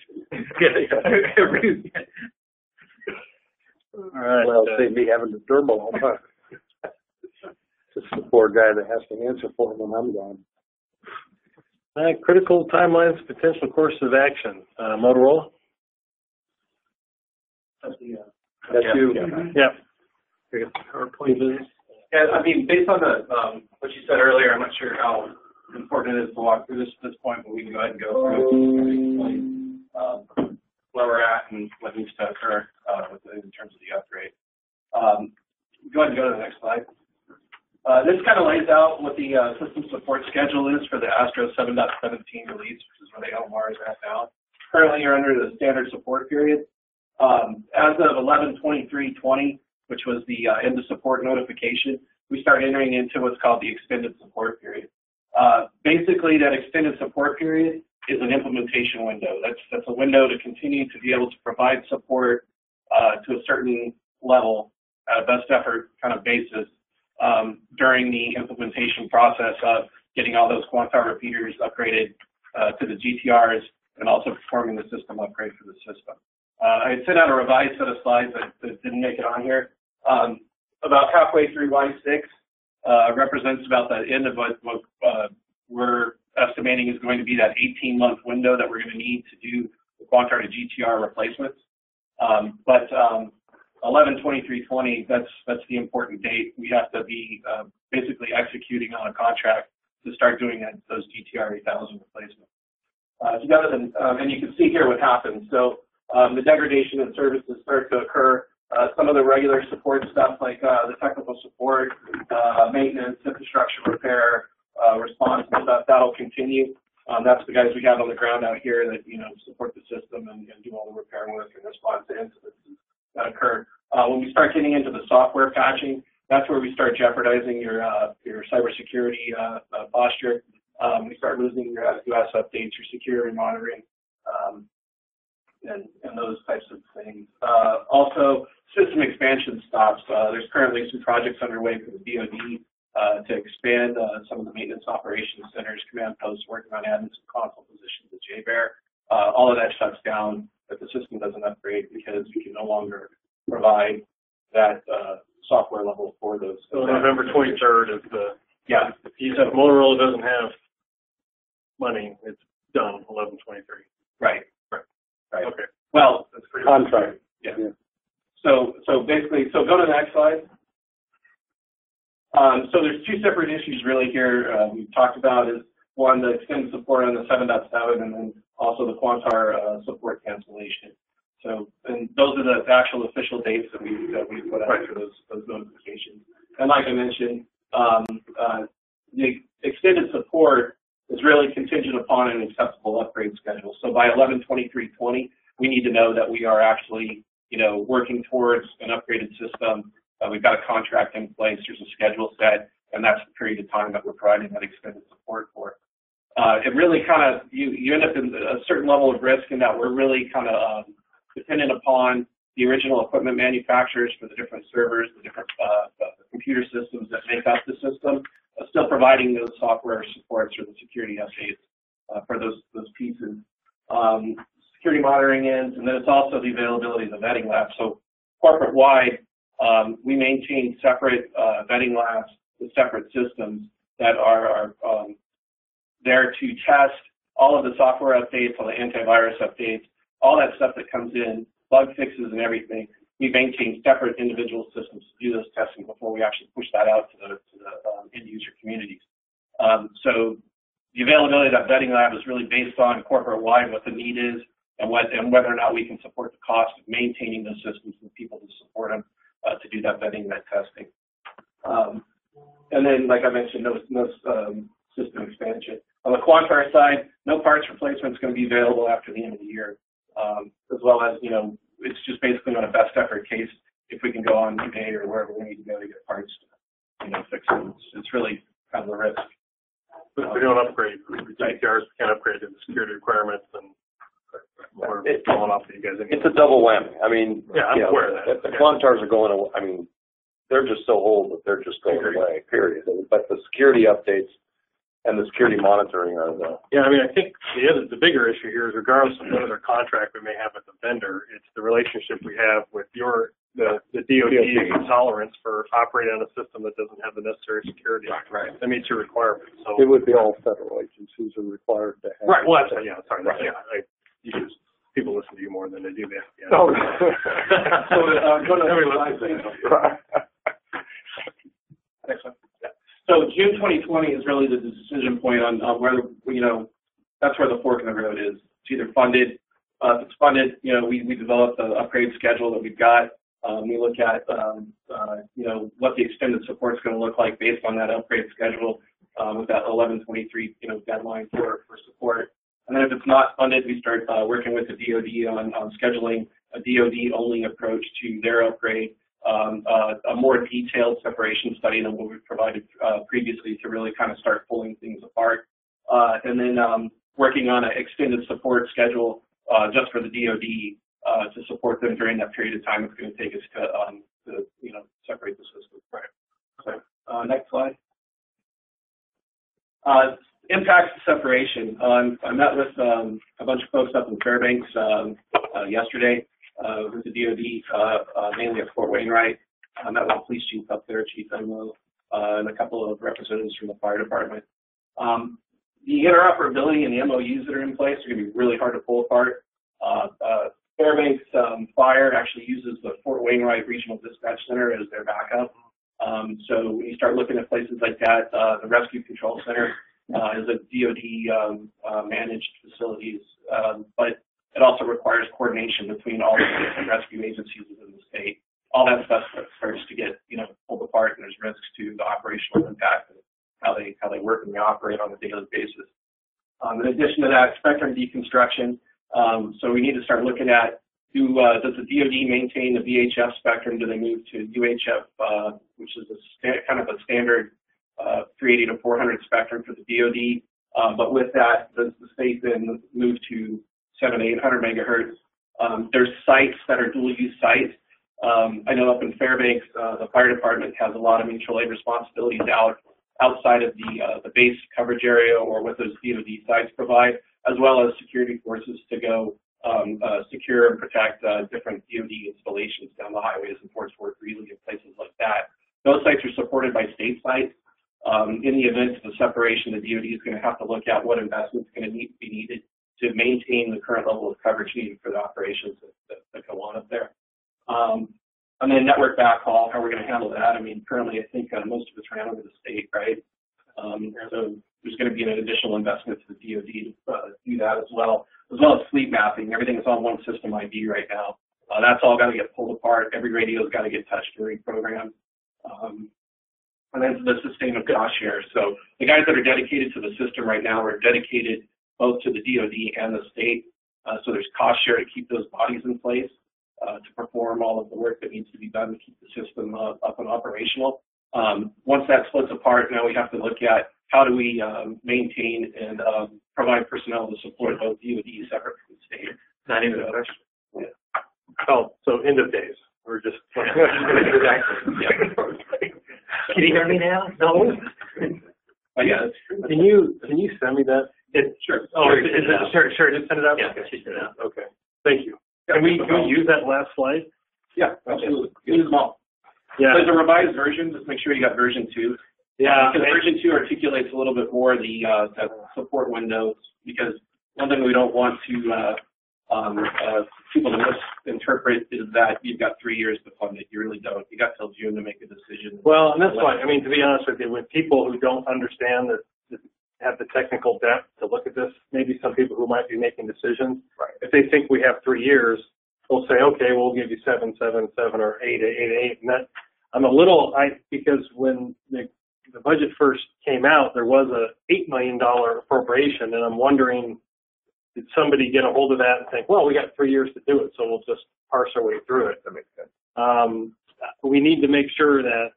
All right. Well, uh, save me having to dermal all the time. Just the poor guy that has to answer for it when I'm gone. Uh, critical timelines, potential course of action. Uh, Motorola? That's, the, uh, That's yeah. you. Yeah. yeah. Our point is. Yeah, I mean, based on the um, what you said earlier, I'm not sure how important it is to walk through this at this point, but we can go ahead and go through um, where we're at and what needs to occur uh, with the, in terms of the upgrade. Um, go ahead and go to the next slide. Uh, this kind of lays out what the uh, system support schedule is for the Astro seven point seventeen release, which is where the L M R is at now. Currently, you're under the standard support period. Um, as of eleven twenty-three twenty, which was the uh, end of support notification, we start entering into what's called the extended support period. Uh, basically, that extended support period is an implementation window. That's that's a window to continue to be able to provide support uh, to a certain level at a best effort kind of basis um, during the implementation process of getting all those Quantar repeaters upgraded uh, to the G T Rs and also performing the system upgrade for the system. Uh, I sent out a revised set of slides that, that didn't make it on here. Um, about halfway through Y six uh, represents about the end of what, what uh, we're estimating is going to be that eighteen month window that we're going to need to do the Quantar to G T R replacements. Um, but um, eleven twenty-three twenty, that's that's the important date. We have to be uh, basically executing on a contract to start doing that, those G T R eight thousand replacements. Uh, so that is, um, and you can see here what happens. So um, the degradation in services start to occur. Uh, some of the regular support stuff like uh, the technical support, uh, maintenance, infrastructure repair, uh, response and stuff, that'll continue. Um, that's the guys we have on the ground out here that, you know, support the system and, and do all the repair work and response to incidents that occur. Uh, when we start getting into the software patching, that's where we start jeopardizing your uh, your cybersecurity uh, uh, posture. Um, we start losing your S U S updates, your security monitoring, um, and, and those types of things. Uh, also, system expansion stops. Uh, there's currently some projects underway for the D O D uh, to expand uh, some of the maintenance operations centers, command posts, working on adding some console positions at J BEAR. Uh, all of that shuts down if the system doesn't upgrade because we can no longer provide that uh, software level for those. So November twenty-third is the, yeah. If you said Motorola doesn't have money, it's done, eleven twenty-three. Right, right, right. Okay. Well, that's pretty contract. Yeah. yeah. So, so basically, so go to the next slide. Um, so there's two separate issues really here uh, we've talked about is one, the extended support on the seven point seven and then also the Quantar uh, support cancellation. So, and those are the actual official dates that we that we put out for those those notifications. And like I mentioned, um, uh, the extended support is really contingent upon an acceptable upgrade schedule. So by eleven twenty-three twenty, we need to know that we are actually, you know, working towards an upgraded system. Uh, we've got a contract in place. There's a schedule set, and that's the period of time that we're providing that extended support for. Uh, it really kind of, you, you end up in a certain level of risk in that we're really kind of um, dependent upon the original equipment manufacturers for the different servers, the different uh, the computer systems that make up the system, uh, still providing those software supports or the security updates uh, for those those pieces. Um, security monitoring ends, and then it's also the availability of the vetting lab. So corporate-wide, um, we maintain separate uh, vetting labs with separate systems that are, are um, there to test all of the software updates, all the antivirus updates, all that stuff that comes in, bug fixes and everything. We maintain separate individual systems to do this testing before we actually push that out to the, to the um, end user communities. Um, so the availability of that vetting lab is really based on corporate-wide what the need is and, what, and whether or not we can support the cost of maintaining those systems and people to support them uh, to do that vetting and that testing. Um, and then, like I mentioned, no, no um, system expansion. On the Quantar side, no parts replacement is going to be available after the end of the year, um, as well as, you know, it's just basically on a best effort case if we can go on eBay or wherever we need to go to get parts to, you know, fix it. It's, it's really kind of a risk. But if we don't upgrade, the G T Rs can't upgrade to the security requirements, and we're falling off to you guys. It's a double whammy. I mean, yeah, I'm you know, aware of that. The yeah. Quantars are going away. I mean, they're just so old that they're just going away, period. But the security updates and the security monitoring are the... Yeah, I mean, I think the other, the bigger issue here is regardless of what other contract we may have with the vendor, it's the relationship we have with your, the, the D O D tolerance for operating on a system that doesn't have the necessary security right. that meets your requirements. So it would be all federal agencies are required to have. Right, well, that's, yeah, sorry, right. yeah, I, you just, people listen to you more than they do the F B I. Oh. so, uh, go to every Next one. So June twenty twenty is really the decision point on, on whether, you know, that's where the fork in the road is. It's either funded, uh, if it's funded, you know, we, we develop the upgrade schedule that we've got. Um, we look at, um, uh, you know, what the extended support is going to look like based on that upgrade schedule um, with that eleven twenty-three, you know, deadline for, for support. And then if it's not funded, we start uh, working with the D O D on, on scheduling a D O D-only approach to their upgrade. Um, uh, a more detailed separation study than what we've provided uh, previously to really kind of start pulling things apart. Uh, and then um, working on an extended support schedule uh, just for the D O D uh, to support them during that period of time it's going to take us to, um, to you know, separate the system. Right. So, uh, next slide. Uh, impacts to separation. Um, I met with um, a bunch of folks up in Fairbanks um, uh, yesterday. Uh, with the D O D, uh, uh, mainly at Fort Wainwright. I met with the police chief up there, Chief Enlow, uh, and a couple of representatives from the fire department. Um, the interoperability and the M O Us that are in place are going to be really hard to pull apart. Uh, uh, Fairbanks um, Fire actually uses the Fort Wainwright Regional Dispatch Center as their backup. Um, so when you start looking at places like that, uh, the Rescue Control Center uh, is a D O D um, uh, managed facilities, um, but it also requires coordination between all the different rescue agencies within the state. All that stuff starts to get, you know, pulled apart, and there's risks to the operational impact and how they how they work and they operate on a daily basis. Um, in addition to that, spectrum deconstruction. Um, so we need to start looking at do uh, does the D O D maintain the V H F spectrum? Do they move to U H F, uh, which is a sta- kind of a standard uh, three eighty to four hundred spectrum for the D O D? Um, but with that, does the state then move to seven, eight hundred megahertz. Um, there's sites that are dual use sites. Um, I know up in Fairbanks, uh, the fire department has a lot of mutual aid responsibilities out outside of the uh, the base coverage area or what those D O D sites provide, as well as security forces to go um, uh, secure and protect uh, different D O D installations down the highways in Fort Worth, Greeley, and places like that. Those sites are supported by state sites. Um, in the event of a separation, the D O D is going to have to look at what investments are going to need, be needed to maintain the current level of coverage needed for the operations that, that, that go on up there. Um, and then network backhaul, how we're going to handle that. I mean, currently I think uh, most of it's ran over the state, right? Um, so there's going to be an additional investment to the D O D to uh, do that as well, as well as fleet mapping. Everything is on one system I D right now. Uh, that's all got to get pulled apart. Every radio's got to get touched and reprogrammed. Um, and then the sustainable cost share. So the guys that are dedicated to the system right now are dedicated both to the D O D and the state. Uh, so there's cost share to keep those bodies in place, uh, to perform all of the work that needs to be done to keep the system uh, up and operational. Um, once that splits apart, now we have to look at how do we um, maintain and um, provide personnel to support both D O D separate from the state. Not even a question. Yeah. Oh, so end of days. We're just. Exactly. Yeah. Can you hear me now? No. Oh, yeah, that's true. Can you can you send me that? It, sure. Oh, sure, is, is it, sure, sure. Just send it out. Yeah, Okay. just send it out. Okay. Thank you. Can we can we use that last slide? Yeah, absolutely. Use them all. Yeah. There's a revised version. Just make sure you got version two. Yeah. Because version two articulates a little bit more the uh, the support windows. Because one thing we don't want to uh, um, uh, people to misinterpret is that you've got three years to fund it. You really don't. You got till June to make a decision. Well, and that's why. I mean, to be honest with you, with people who don't understand that, that have the technical depth to look at this, maybe some people who might be making decisions, Right. if they think we have three years, we'll say, okay, we'll give you seven, seven, seven, or eight, eight, eight, and that. I'm a little, I because when the the budget first came out, there was a eight million dollar appropriation, and I'm wondering, did somebody get a hold of that and think, well, we got three years to do it, so we'll just parse our way through it. That makes sense. Um, we need to make sure that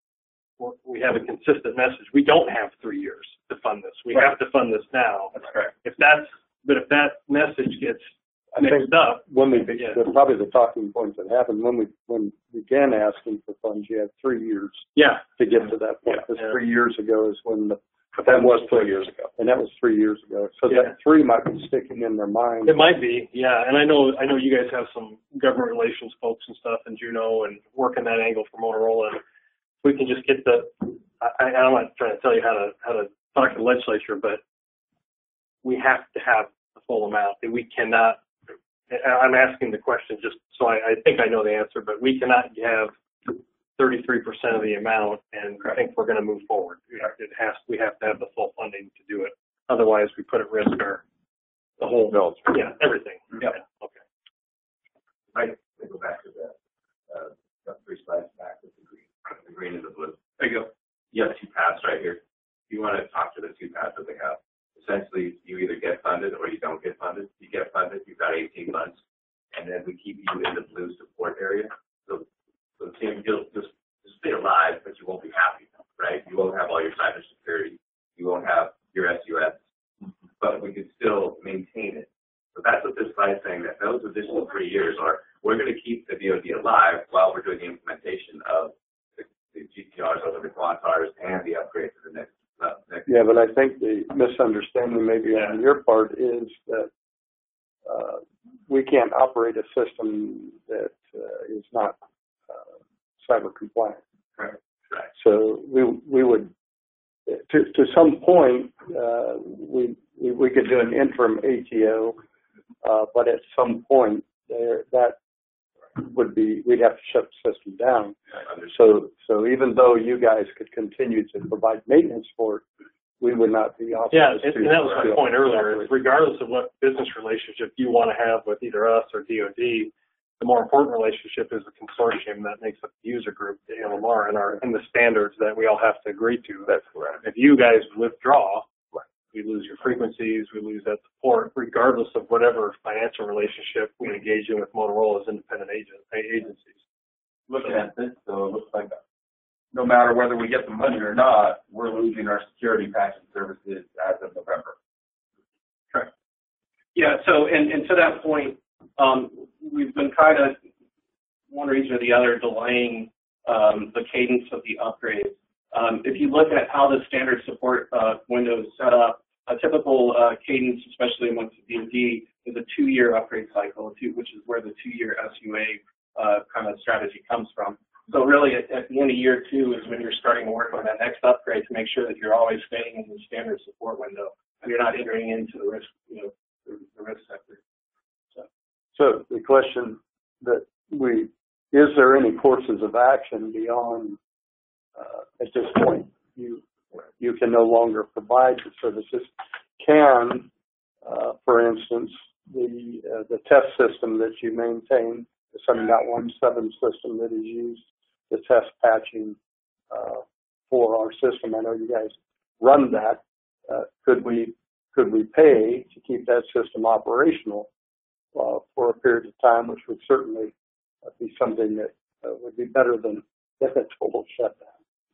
we have a consistent message. We don't have three years to fund this. We Right. have to fund this now. That's correct. If that's, but if that message gets I mixed think up, when we, Yeah. the, probably the talking points that happened when we, when we began asking for funds, you had three years yeah, to get to that point. Because Yeah. three years ago is when the, But that was three years ago. and that was three years ago. So Yeah. that three might be sticking in their mind. it might be. Yeah, and I know I know you guys have some government relations folks and stuff in Juneau and working that angle for Motorola. And if we can just get the, I, I'm not trying to tell you how to how to talk to the legislature, but we have to have the full amount. And we cannot. I'm asking the question just so I, I think I know the answer, but we cannot have thirty-three percent of the amount and I think we're going to move forward. It has, we have to have the full funding to do it. Otherwise, we put at risk our, the whole, No. yeah, everything. Yeah. Okay. I can go back to that. Uh, got three slides back with the green, the green and the blue. There you go. You have two paths right here. If you want to talk to the two paths that they have, essentially you either get funded or you don't get funded. You get funded, you've got eighteen months, and then we keep you in the blue support area. So, so Tim, you'll just, just stay alive, but you won't be happy, right? You won't have all your cybersecurity. You won't have your S U S, but we can still maintain it. So that's what this slide is saying, that those additional three years are, we're going to keep the D O D alive while we're doing the implementation of the, the G T Rs over the Quantars and the upgrade to the next, uh, next. Yeah, but I think the misunderstanding maybe on your part is that uh, we can't operate a system that uh, is not uh, cyber compliant. Right. Right. So we we would, to to some point, uh, we, we we could do an interim A T O, uh, but at some point there that would be, we'd have to shut the system down. So so even though you guys could continue to provide maintenance for it, we would not be authorized Yeah, to. and, and that was my point earlier. Is regardless of what business relationship you want to have with either us or D O D, the more important relationship is the consortium that makes up the user group, the L M R, and our and the standards that we all have to agree to. That's correct. If you guys withdraw, Right. we lose your frequencies, we lose that support, regardless of whatever financial relationship we engage in with Motorola as independent agent, agencies. Looking at this, though, it looks like no matter whether we get the money or not, we're losing our security patching services as of November. Correct. Yeah, so, and, and to that point, um, we've been kind of, one reason or the other, delaying um, the cadence of the upgrades. Um, if you look at how the standard support uh, window is set up, a typical uh, cadence, especially amongst the D O D, is a two-year upgrade cycle, two, which is where the two-year S U A uh, kind of strategy comes from. So really, at, at the end of year two is when you're starting to work on that next upgrade to make sure that you're always staying in the standard support window and you're not entering into the risk, you know, the, the risk sector. So. So the question that we, is there any courses of action beyond, uh, at this point, you, you can no longer provide the services? Can, uh, for instance, the, uh, the test system that you maintain, the seven point one seven system that is used to test patching, uh, for our system, I know you guys run that, uh, could we, could we pay to keep that system operational Uh, for a period of time, which would certainly uh, be something that uh, would be better than, than a total shutdown.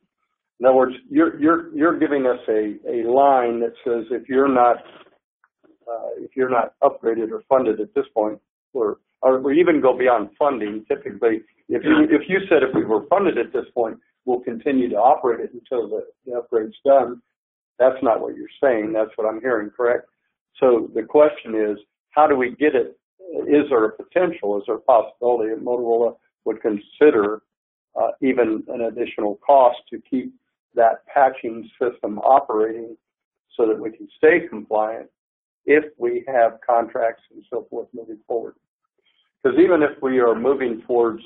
In other words, you're you're you're giving us a, a line that says if you're not uh, if you're not upgraded or funded at this point, or or, or even go beyond funding. Typically, if you if you said if we were funded at this point, we'll continue to operate it until the, the upgrade's done. That's not what you're saying. That's what I'm hearing, correct? So the question is, how do we get it? Is there a potential? Is there a possibility that Motorola would consider uh, even an additional cost to keep that patching system operating so that we can stay compliant if we have contracts and so forth moving forward? Because even if we are moving towards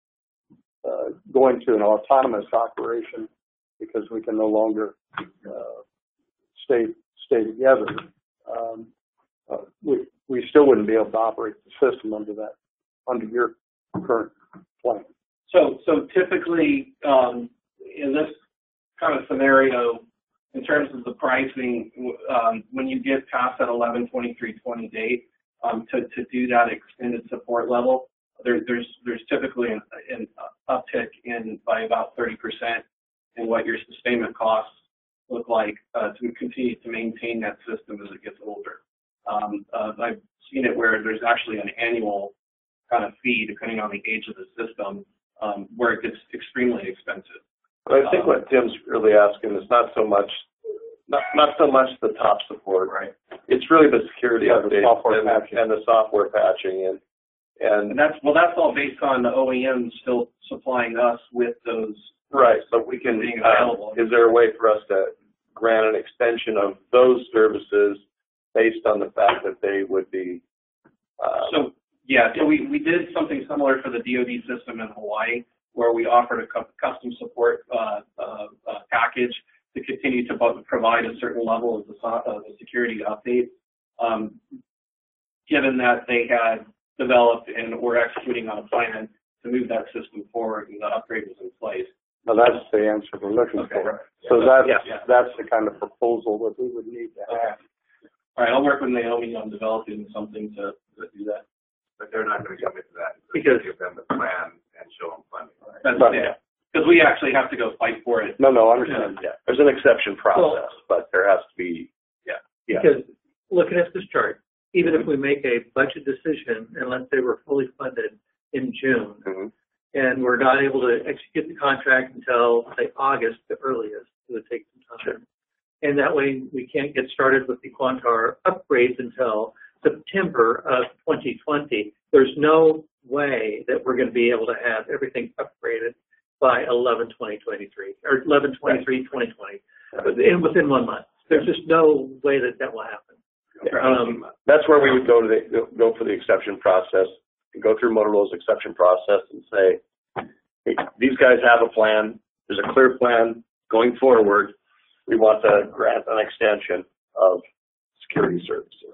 uh, going to an autonomous operation because we can no longer uh, stay stay together, um, uh, we we still wouldn't be able to operate the system under that under your current plan. So so typically um, in this kind of scenario, in terms of the pricing, um, when you get past that eleven twenty-three twenty date, um, to, to do that extended support level, there, there's there's typically an, an uptick in by about thirty percent in what your sustainment costs look like uh, to continue to maintain that system as it gets older. Um, uh, I've seen it where there's actually an annual kind of fee depending on the age of the system, um, where it gets extremely expensive. But I think what Tim's really asking is not so much, not not so much the top support, Right. It's really the security Yeah, the updates software and, patching. and the software patching, and and And that's, well, that's all based on the O E M still supplying us with those. right. But we can. Being Um, available. is there a way for us to grant an extension of those services based on the fact that they would be? Um, So, yeah, so we, we did something similar for the D O D system in Hawaii, where we offered a cu- custom support uh, uh, uh, package to continue to bo- provide a certain level of the, so- of the security updates. Um, given that they had developed and were executing on a plan to move that system forward and the upgrade was in place. Now that's the answer we're looking Okay. for. So that's Yeah. that's the kind of proposal that we would need to have. All right, I'll work with Naomi on developing something to, to do that. But they're not going to commit to that. Because- Give them the plan and show them funding. That's, Right. yeah, because we actually have to go fight for it. No, no, I understand. yeah, there's an exception process, but there has to be. Yeah. Yeah. Because looking at this chart, even if we make a budget decision and let's say we're fully funded in June Mhm. and we're not able to execute the contract until, say, August, the earliest, it would take some time. Sure. And that way we can't get started with the Quantar upgrades until September of twenty twenty. There's no way that we're going to be able to have everything upgraded by eleven twenty twenty-three or eleven twenty-three twenty twenty, and within one month. There's just no way that that will happen. Um, That's where we would go to the, go for the exception process and go through Motorola's exception process and say, hey, these guys have a plan. There's a clear plan going forward. We want to grant an extension of security services.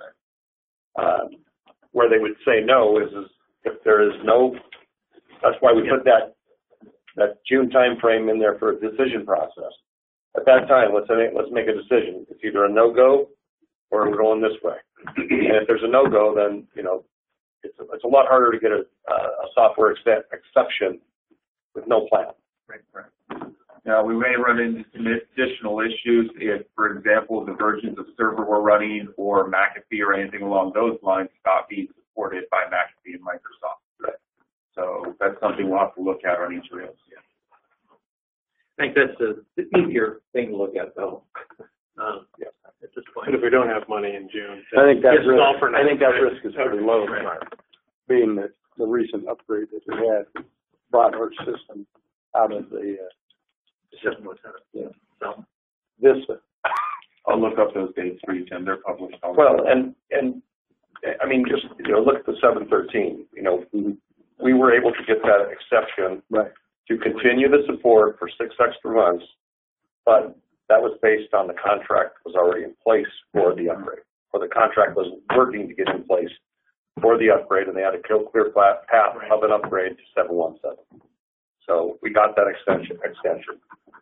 Um, where they would say no is, is if there is no, that's why we put that that June time frame in there for a decision process. At that time, let's make, let's make a decision. It's either a no-go or we're going this way. And if there's a no-go, then, you know, it's a, it's a lot harder to get a, a software ex- exception with no plan. Right, right. Now, we may run into some additional issues if, for example, the versions of server we're running or McAfee or anything along those lines stop being supported by McAfee and Microsoft. Right. So that's something we'll have to look at on each rail. Yeah. I think that's the, the easier thing to look at, though. Um, Yeah. At this point. But if we don't have money in June, I think that It's risk, all for now. I think that risk is pretty low, Right. being that the recent upgrade that we had brought our system out of the uh, System was set up. Yeah. So, Vista. I'll look up those dates for you, Tim. They're published already. Well, and, and, I mean, just, you know, look at the seven thirteen, you know, we were able to get that exception Right. to continue the support for six extra months, but that was based on the contract was already in place for the upgrade, or the contract was working to get in place for the upgrade, and they had a clear path of an upgrade to seven one seven. So we got that extension, extension.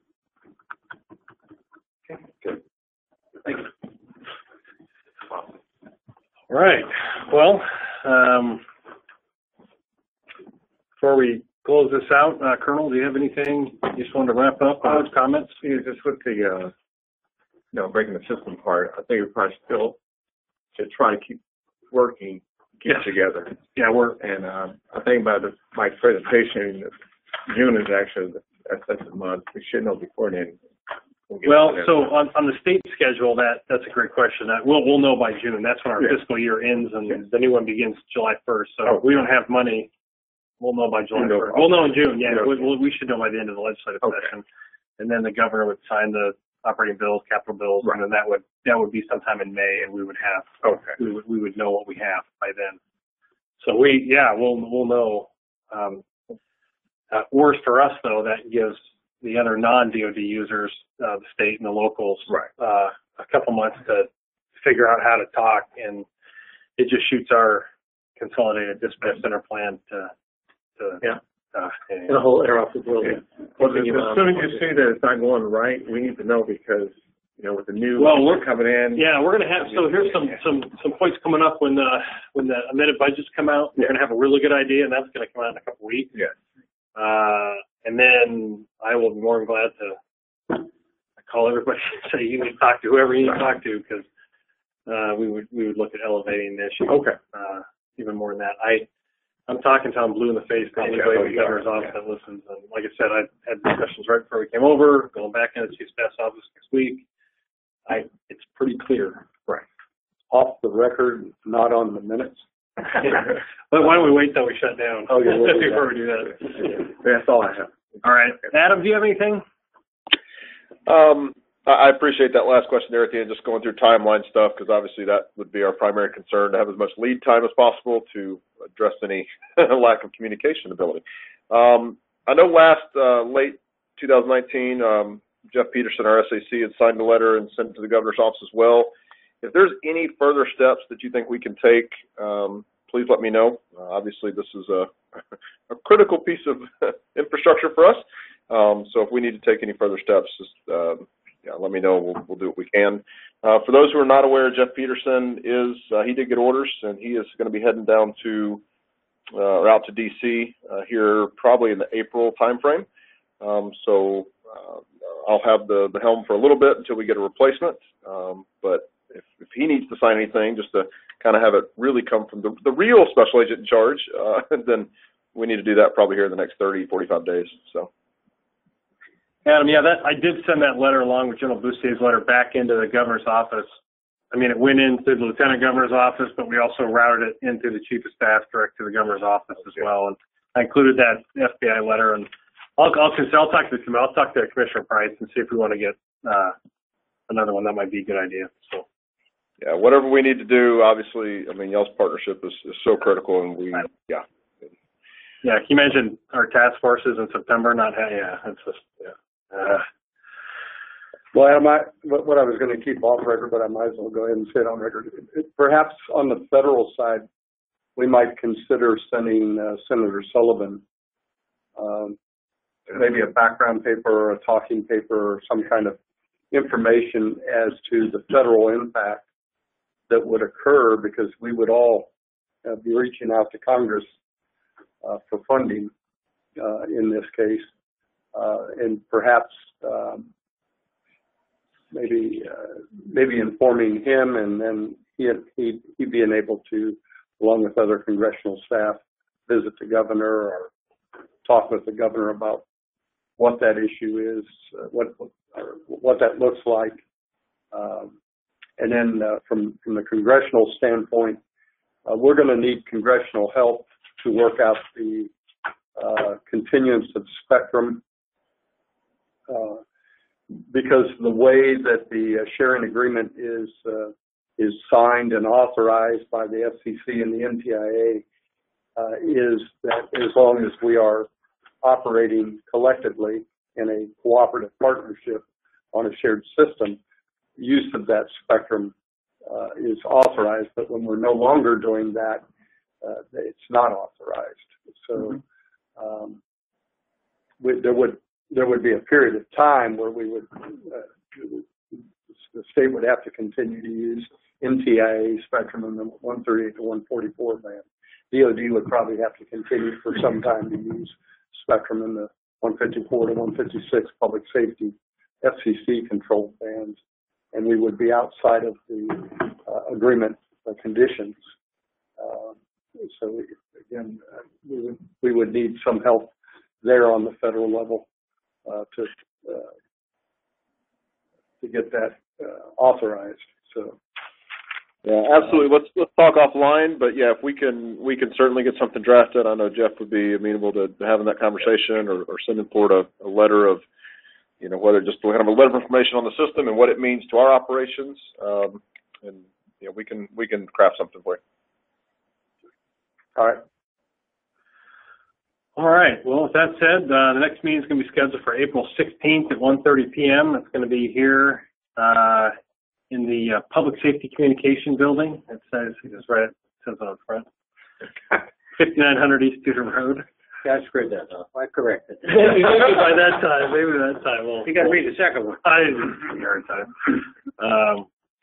Okay, good. Thank you. All right. Well, um, before we close this out, uh, Colonel, do you have anything you just wanted to wrap up on those comments? Yeah, just with the, uh, you know, breaking the system part, I think we probably still should try to keep working get together. Yeah, we're, And um, I think by the my presentation, June is actually the, that's, that's the month. We should know before then. We'll get well, together. so on, on the state schedule, that, that's a great question. That we'll, we'll know by June. That's when our Yeah. fiscal year ends and Yeah. the new one begins July first. So Oh. if we don't have money, we'll know by July We'll know. first. We'll know in June, yeah. Yeah. We, we we should know by the end of the legislative Okay. session. And then the governor would sign the operating bills, capital bills, Right. and then that would, that would be sometime in May, and we would have, Okay. we would, we would know what we have by then. So we, yeah, we'll, we'll know, um, uh, worse for us though, that gives the other non-D O D users, uh, the state and the locals, Right. uh, a couple months to figure out how to talk, and it just shoots our consolidated dispatch center plan to, to, Yeah. uh, And the whole interoperability. Yeah. Well, as as soon as you see that it's not going right, we need to know because, you know, with the new Well, we're- coming in. Yeah, we're gonna have, so here's some, some, some points coming up when the, when the amended budgets come out. We're Yeah. gonna have a really good idea, and that's gonna come out in a couple weeks. Yes. Uh, and then I will be more than glad to call everybody and say you need to talk to whoever you need to talk to, because, uh, we would, we would look at elevating the issue. Okay. Uh, even more than that. I, I'm talking to him blue in the face to Okay. anybody Oh, in the you are. governor's office Yeah. that listens. And like I said, I had discussions right before we came over, going back into the chief staff's office next week. I, it's pretty clear. Right. Off the record, not on the minutes. But why don't we wait till we shut down Oh, yeah, we'll do before that. we do that? That's all I have. All right. Adam, do you have anything? Um, I I appreciate that last question there at the end, just going through timeline stuff, because obviously that would be our primary concern, to have as much lead time as possible to address any lack of communication ability. Um, I know last, uh, late two thousand nineteen, um, Jeff Peterson, our S A C, had signed a letter and sent it to the governor's office as well. If there's any further steps that you think we can take, um, please let me know. Uh, obviously, this is a, a critical piece of infrastructure for us. Um, so if we need to take any further steps, just, uh, yeah, let me know. We'll, we'll do what we can. Uh, for those who are not aware, Jeff Peterson is, uh, he did get orders, and he is going to be heading down to, uh, or out to D C uh, here probably in the April timeframe. Um, so uh, I'll have the, the helm for a little bit until we get a replacement. Um, but if, if he needs to sign anything, just to kind of have it really come from the, the real special agent in charge, uh, then we need to do that probably here in the next thirty, forty-five days. So. Adam, yeah, that I did send that letter along with General Boustier's letter back into the governor's office. I mean, it went into the lieutenant governor's office, but we also routed it into the chief of staff direct to the governor's office as well. And I included that F B I letter, and I'll I'll, I'll talk to the I'll talk to Commissioner Price and see if we want to get uh, another one. That might be a good idea. So. Yeah, whatever we need to do, obviously, I mean, y'all's partnership is, is so critical, and we, yeah. Yeah, can you imagine our task forces in September not having, yeah, it's just, yeah. Uh, Well, Adam, I, what, what I was going to keep off record, but I might as well go ahead and say it on record. It, perhaps on the federal side, we might consider sending uh, Senator Sullivan um, maybe a background paper or a talking paper or some kind of information as to the federal impact that would occur, because we would all uh, be reaching out to Congress uh, for funding uh, in this case, uh, and perhaps um, maybe uh, maybe informing him, and then he he he being able to, along with other congressional staff, visit the governor or talk with the governor about what that issue is, uh, what or what that looks like. Um, and then uh, from, from the congressional standpoint, uh, we're going to need congressional help to work out the uh, continuance of spectrum, uh, because the way that the uh, sharing agreement is uh, is signed and authorized by the F C C and the N T I A uh, is that as long as we are operating collectively in a cooperative partnership on a shared system, use of that spectrum uh, is authorized, but when we're no longer doing that, uh, it's not authorized. So um, we, there would there would be a period of time where we would uh, the state would have to continue to use N T I A spectrum in the one thirty-eight to one forty-four band. D O D would probably have to continue for some time to use spectrum in the one fifty-four to one fifty-six public safety F C C controlled bands, and we would be outside of the uh, agreement uh, conditions. Uh, so we, again, uh, we would, we would need some help there on the federal level uh, to uh, to get that uh, authorized. So. Yeah, absolutely. Let's let's talk offline. But yeah, if we can we can certainly get something drafted. I know Jeff would be amenable to, to having that conversation, or, or sending forward a, a letter of, you know, whether just kind of a letter of information on the system and what it means to our operations. Um, and you know, we can we can craft something for you. All right. All right. Well, with that said, uh, the next meeting is going to be scheduled for April sixteenth at one thirty p.m. It's going to be here uh, in the uh, Public Safety Communication Building. It says, it's right, it says on the front. fifty-nine hundred East Tudor Road. Yeah, I screwed that up. I corrected it. Maybe by that time, maybe by that time. Well, You got to read the second one. I didn't see the hard time. Um,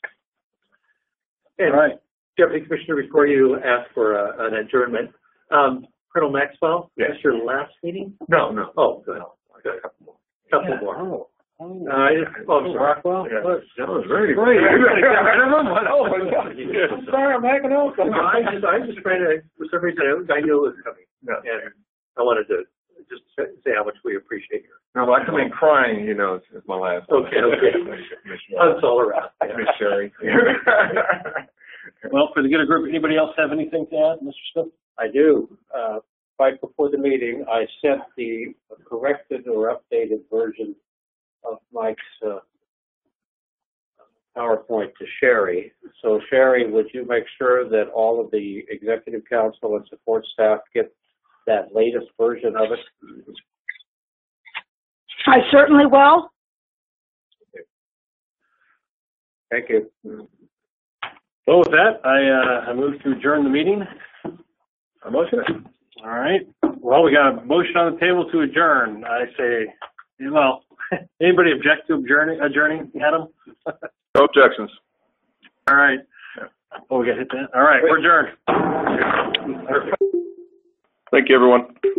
And all right. Deputy Commissioner, before you ask for a, an adjournment, um, Colonel Maxwell, Yes. is this your last meeting? No, no. Oh, good. I got a couple more. Couple Yeah. more. Oh. Uh, I just, oh, I'm sorry. Rockwell? Yeah. What? That was very Great. good. You're going to get rid of them? Oh, my God. I'm sorry, I'm hacking out. No, I just, I was just trying to, for some reason, I knew it was coming. No. And I wanted to just say how much we appreciate you. No, I come in crying, you know, it's, it's my last. Okay, okay. That's all around. Miss Sherry. Well, for the good of the group, anybody else have anything to add, Mister Smith? I do. Uh, right before the meeting, I sent the corrected or updated version of Mike's uh, PowerPoint to Sherry. So Sherry, would you make sure that all of the executive council and support staff get that latest version of it? I certainly will. Thank you. Well, with that, I, uh, I move to adjourn the meeting. A motion? All right. Well, we got a motion on the table to adjourn. I say, well, anybody object to adjourning, adjourning, Adam? No objections. All right. Oh, we got to hit that? All right, we're adjourned. Thank you, everyone.